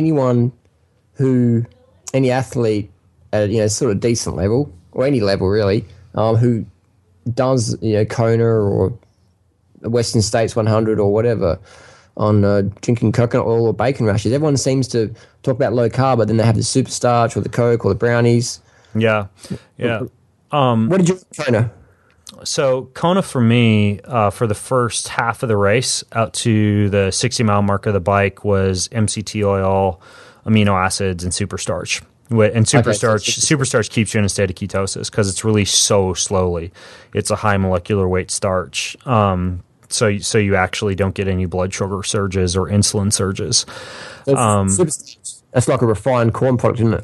any athlete at sort of decent level, or any level really, who does Kona or Western States 100 or whatever on drinking coconut oil or bacon rashes. Everyone seems to talk about low carb, but then they have the super starch or the Coke or the brownies. Yeah. What did you do Kona? So Kona for me, for the first half of the race out to the 60-mile mark of the bike, was MCT oil, amino acids, and super starch. And super starch keeps you in a state of ketosis because it's released so slowly. It's a high molecular weight starch. So you actually don't get any blood sugar surges or insulin surges. That's like a refined corn product, isn't it?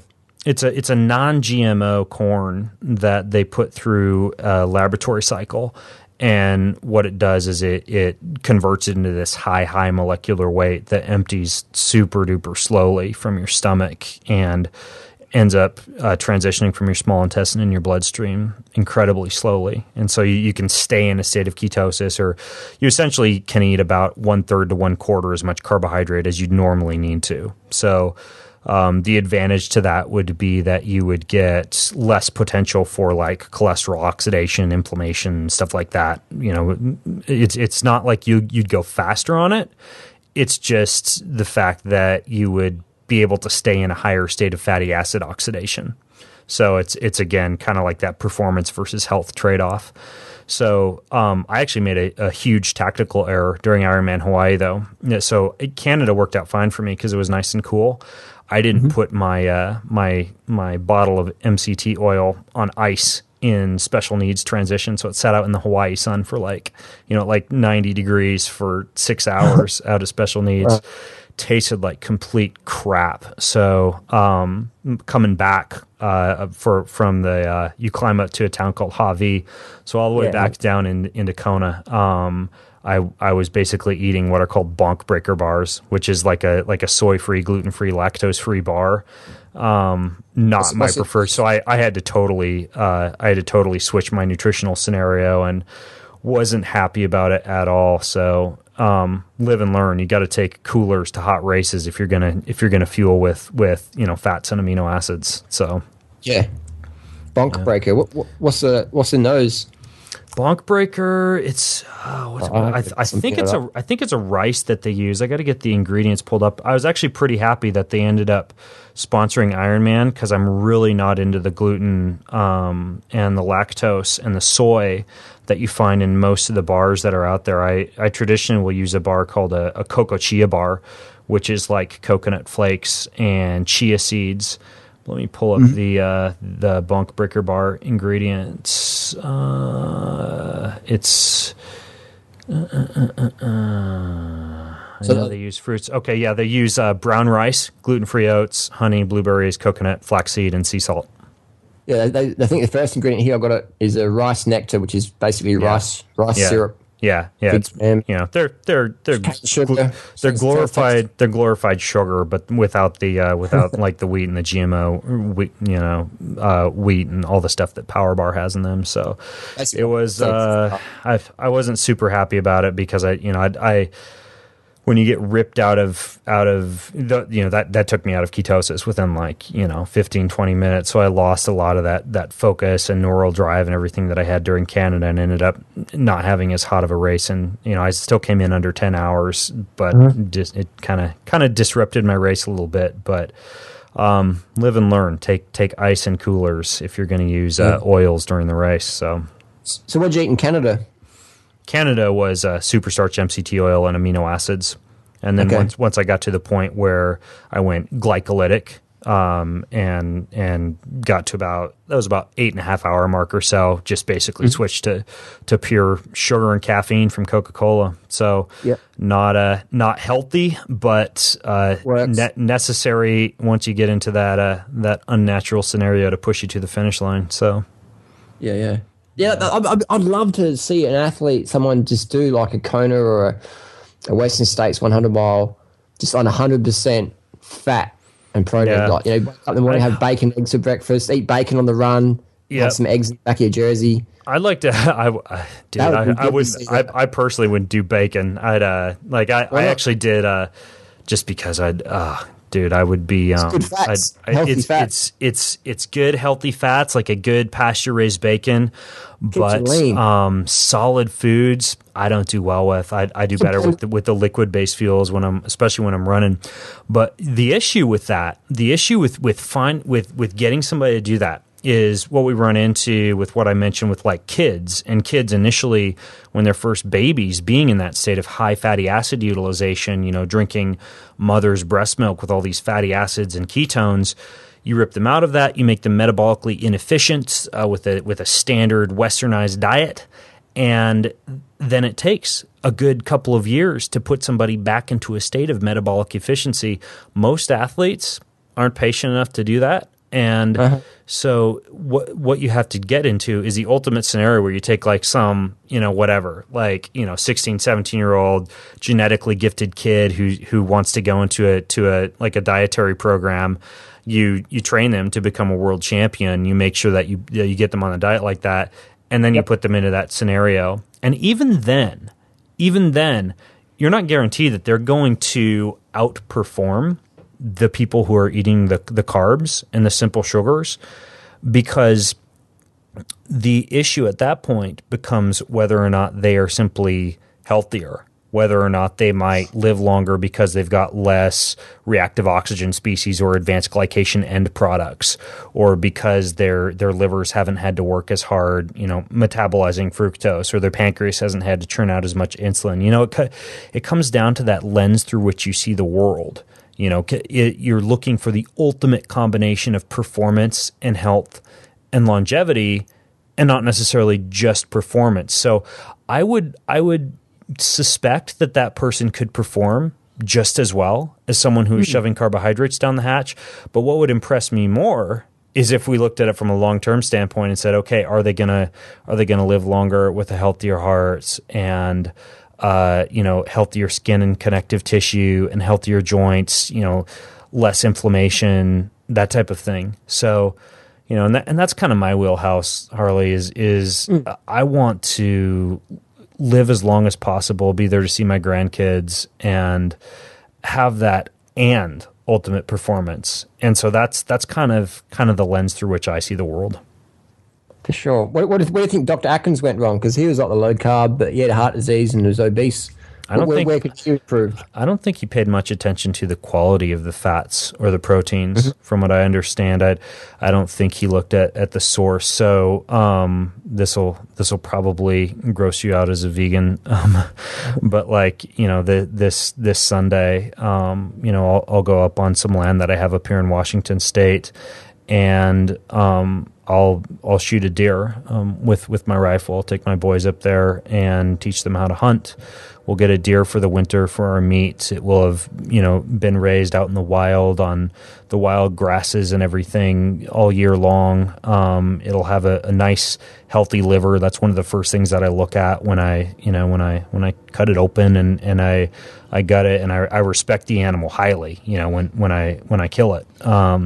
it's a non-GMO corn that they put through a laboratory cycle. And what it does is it converts it into this high molecular weight that empties super duper slowly from your stomach and ends up transitioning from your small intestine in your bloodstream incredibly slowly. And so you can stay in a state of ketosis, or you essentially can eat about 1/3 to 1/4 as much carbohydrate as you'd normally need to. So the advantage to that would be that you would get less potential for like cholesterol oxidation, inflammation, stuff like that. You know, it's not like you'd go faster on it. It's just the fact that you would be able to stay in a higher state of fatty acid oxidation. So it's again kind of like that performance versus health trade-off. So I actually made a huge tactical error during Ironman Hawaii, though. So Canada worked out fine for me because it was nice and cool. I didn't put my my bottle of MCT oil on ice in special needs transition, so it sat out in the Hawaii sun for like 90 degrees for 6 hours out of special needs. Tasted like complete crap. So coming back from the you climb up to a town called Hawi, so all the way back down into Kona. I was basically eating what are called bonk breaker bars, which is like a soy-free, gluten-free, lactose-free bar. Not my preferred. So I had to totally switch my nutritional scenario and wasn't happy about it at all. So live and learn. You got to take coolers to hot races if you're gonna fuel with fats and amino acids. So bonk breaker. What's in those? Bonk breaker. It's I think it's a rice that they use. I got to get the ingredients pulled up. I was actually pretty happy that they ended up sponsoring Ironman because I'm really not into the gluten and the lactose and the soy that you find in most of the bars that are out there. I traditionally will use a bar called a cocoa chia bar, which is like coconut flakes and chia seeds. Let me pull up the bonk breaker bar ingredients. I know they use fruits. Okay, yeah, they use brown rice, gluten-free oats, honey, blueberries, coconut, flaxseed, and sea salt. Yeah, I think the first ingredient here I got is a rice nectar, which is basically rice syrup. Yeah. They're glorified sugar, but without like the wheat and the GMO wheat and all the stuff that Power Bar has in them. So it was I wasn't super happy about it because I when you get ripped out of that took me out of ketosis within 15-20 minutes. So I lost a lot of that focus and neural drive and everything that I had during Canada, and ended up not having as hot of a race. And I still came in under 10 hours, but just it kind of disrupted my race a little bit. But live and learn. Take ice and coolers if you're going to use oils during the race. So what did you eat in Canada? Canada was superstarch MCT oil and amino acids. And then once I got to the point where I went glycolytic and got to about 8.5 hour mark or so, just basically switched to pure sugar and caffeine from Coca-Cola. So not healthy, but necessary once you get into that unnatural scenario to push you to the finish line. So yeah. I'd love to see an athlete, someone just do like a Kona or a Western States 100 mile, just on 100% fat and protein. Yeah. Like, wake up in the morning, have bacon, eggs for breakfast, eat bacon on the run, have some eggs in the back of your jersey. I'd like to. I personally wouldn't do bacon. I actually did just because I would be. It's good fats. Healthy fats. It's good healthy fats, like a good pasture raised bacon, but solid foods I don't do well with. I do better with the liquid based fuels especially when I'm running. But the issue with getting somebody to do that is what we run into with what I mentioned with like kids initially when they're first babies, being in that state of high fatty acid utilization, drinking mother's breast milk with all these fatty acids and ketones. You rip them out of that, you make them metabolically inefficient with a standard westernized diet, and then it takes a good couple of years to put somebody back into a state of metabolic efficiency. Most athletes aren't patient enough to do that. And so what you have to get into is the ultimate scenario where you take like some, 16, 17-year-old genetically gifted kid who wants to go into a dietary program. You train them to become a world champion. You make sure that you get them on a diet like that, and then you put them into that scenario. And even then, you're not guaranteed that they're going to outperform the people who are eating the carbs and the simple sugars, because the issue at that point becomes whether or not they are simply healthier, whether or not they might live longer because they've got less reactive oxygen species or advanced glycation end products, or because their livers haven't had to work as hard, metabolizing fructose, or their pancreas hasn't had to churn out as much insulin. It comes down to that lens through which you see the world. You're looking for the ultimate combination of performance and health and longevity, and not necessarily just performance. So I would suspect that person could perform just as well as someone who is shoving carbohydrates down the hatch. But what would impress me more is if we looked at it from a long-term standpoint and said, okay, are they gonna live longer with a healthier heart and healthier skin and connective tissue and healthier joints, less inflammation, that type of thing. So, and that's kind of my wheelhouse, Harley, is I want to live as long as possible, be there to see my grandkids, and have that and ultimate performance. And so that's kind of the lens through which I see the world. For sure. What do you think Dr. Atkins went wrong? Because he was like the low carb, but he had heart disease and was obese. Where could you improve? I don't think he paid much attention to the quality of the fats or the proteins. From what I understand, I don't think he looked at the source. So this will probably gross you out as a vegan, but this Sunday, I'll go up on some land that I have up here in Washington State, and I'll shoot a deer with my rifle. I'll take my boys up there and teach them how to hunt. We'll get a deer for the winter for our meat. It will have, been raised out in the wild on the wild grasses and everything all year long. It'll have a nice, healthy liver. That's one of the first things that I look at when I cut it open and I gut it, and I respect the animal highly, when I kill it.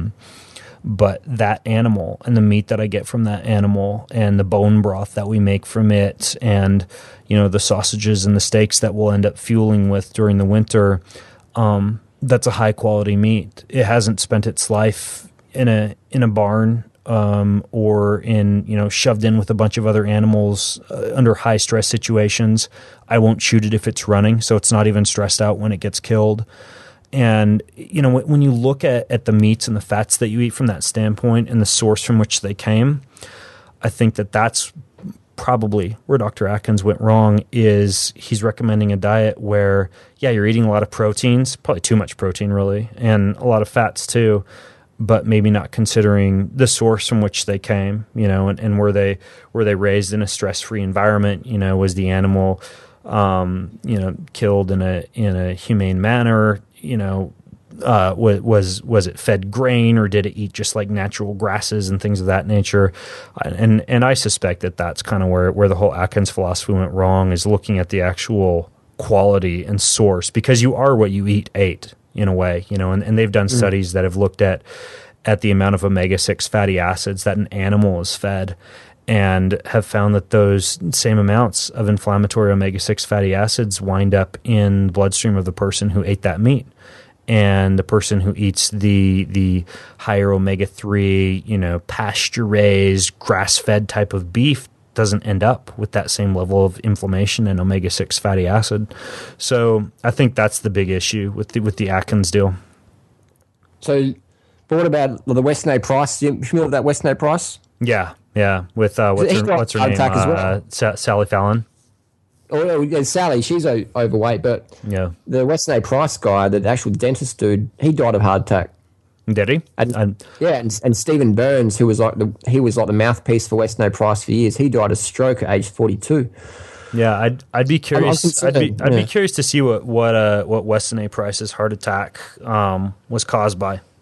But that animal and the meat that I get from that animal and the bone broth that we make from it and, the sausages and the steaks that we'll end up fueling with during the winter, that's a high quality meat. It hasn't spent its life in a barn or in, shoved in with a bunch of other animals under high stress situations. I won't shoot it if it's running, so it's not even stressed out when it gets killed. And, when you look at the meats and the fats that you eat from that standpoint and the source from which they came, I think that's probably where Dr. Atkins went wrong. Is he's recommending a diet where, you're eating a lot of proteins, probably too much protein really, and a lot of fats too, but maybe not considering the source from which they came, and were they raised in a stress-free environment, was the animal, killed in a humane manner, was it fed grain, or did it eat just like natural grasses and things of that nature? And I suspect that's kind of where the whole Atkins philosophy went wrong, is looking at the actual quality and source, because you are what you ate in a way, and they've done studies that have looked at the amount of omega-6 fatty acids that an animal is fed, and have found that those same amounts of inflammatory omega-6 fatty acids wind up in the bloodstream of the person who ate that meat. And the person who eats the higher omega-3, pasture-raised, grass-fed type of beef doesn't end up with that same level of inflammation and omega-6 fatty acid. So I think that's the big issue with the Atkins deal. So, but what about the Weston A. Price? Do you familiar with that Weston A. Price? Yeah. With what's her name? Well? Sally Fallon. Oh, yeah, Sally, she's overweight, but the Weston A. Price guy, the actual dentist dude, he died of heart attack. Did he? And Stephen Burns, who was like the mouthpiece for Weston A. Price for years, he died of stroke at age 42. Yeah, I'd be curious. I'd be curious to see what Weston A. Price's heart attack was caused by.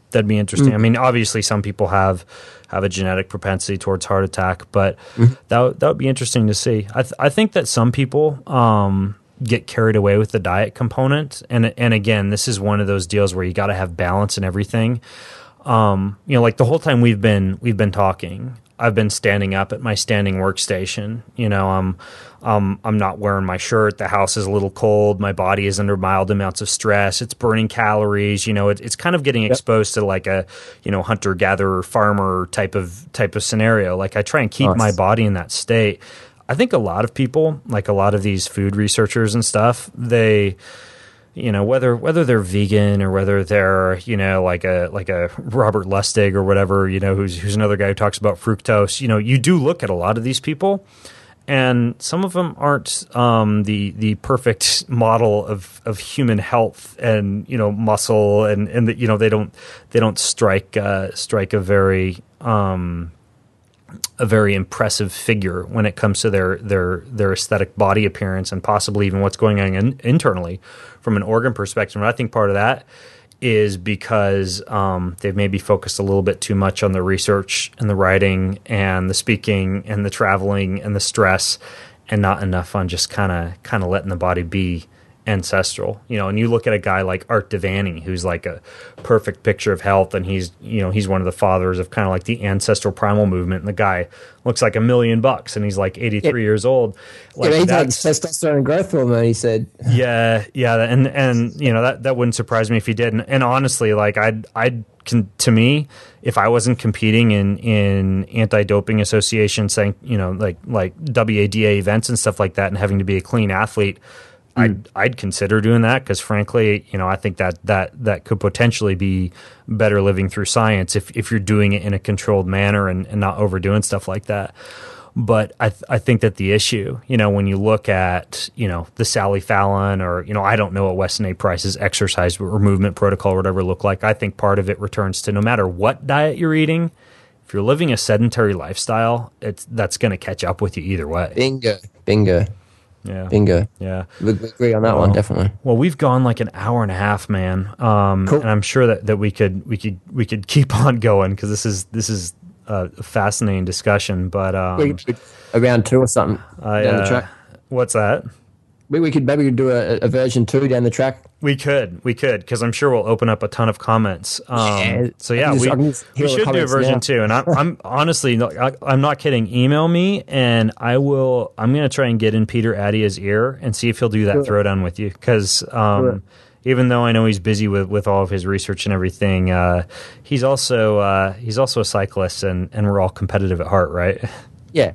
that'd be interesting. I mean, obviously, some people have a genetic propensity towards heart attack, but that would be interesting to see. I think that some people get carried away with the diet component, and again, this is one of those deals where you got to have balance in everything. Like the whole time we've been talking, I've been standing up at my standing workstation. I'm not wearing my shirt. The house is a little cold. My body is under mild amounts of stress. It's burning calories. It's kind of getting exposed to like a, hunter gatherer farmer type of scenario. Like I try and keep my body in that state. I think a lot of people, like a lot of these food researchers and stuff, they, whether they're vegan or whether they're, like a Robert Lustig or whatever, who's another guy who talks about fructose, you do look at a lot of these people, and some of them aren't the perfect model of human health and, muscle and they don't strike a very impressive figure when it comes to their aesthetic body appearance and possibly even what's going on internally from an organ perspective. And I think part of that is because they've maybe focused a little bit too much on the research and the writing and the speaking and the traveling and the stress, and not enough on just kind of letting the body be ancestral. And you look at a guy like Art Devaney, who's like a perfect picture of health, and he's one of the fathers of kind of like the ancestral primal movement, and the guy looks like $1 million and he's like 83 years old. Like he's had testosterone and growth hormone, he said. Yeah, and that wouldn't surprise me if he did. And honestly, like to me, if I wasn't competing in anti-doping association saying, like WADA events and stuff like that, and having to be a clean athlete, I'd consider doing that, because frankly, I think that could potentially be better living through science if you're doing it in a controlled manner and not overdoing stuff like that. But I think that the issue, when you look at, the Sally Fallon or, I don't know what Weston A. Price's exercise or movement protocol or whatever look like. I think part of it returns to no matter what diet you're eating, if you're living a sedentary lifestyle, that's going to catch up with you either way. Bingo. Yeah. Bingo. Yeah. We agree on that one, definitely. Well, we've gone like an hour and a half, man. Cool. And I'm sure that we could keep on going, because this is a fascinating discussion. But around 2 or something down the track. What's that? We could maybe do a version 2 down the track. We could, because I'm sure we'll open up a ton of comments. So yeah, we should do a version 2. And I'm honestly, I'm not kidding. Email me, and I'm going to try and get in Peter Attia's ear and see if he'll do that throwdown with you. Because even though I know he's busy with all of his research and everything, he's also a cyclist, and we're all competitive at heart, right? Yeah.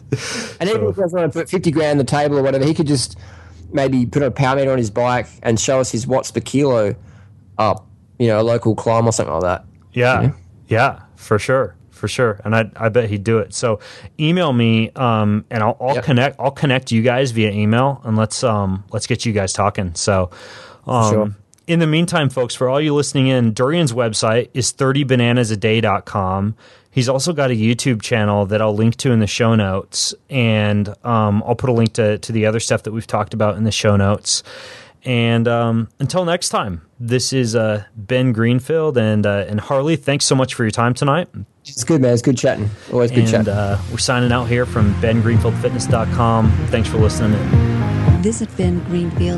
And even if he doesn't want to put 50 grand on the table or whatever, he could just maybe put a power meter on his bike and show us his watts per kilo up, a local climb or something like that. Yeah. Yeah, for sure. And I bet he'd do it. So email me, and I'll connect you guys via email, and let's get you guys talking. So, sure. In the meantime, folks, for all you listening in, Durian's website is 30bananasaday.com. He's also got a YouTube channel that I'll link to in the show notes, and I'll put a link to the other stuff that we've talked about in the show notes. And until next time, this is Ben Greenfield and Harley. Thanks so much for your time tonight. It's good, man. It's good chatting. Always good chatting. We're signing out here from BenGreenfieldFitness.com. Thanks for listening in. Visit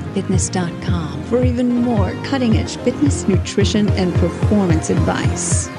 BenGreenfieldFitness.com for even more cutting-edge fitness, nutrition, and performance advice.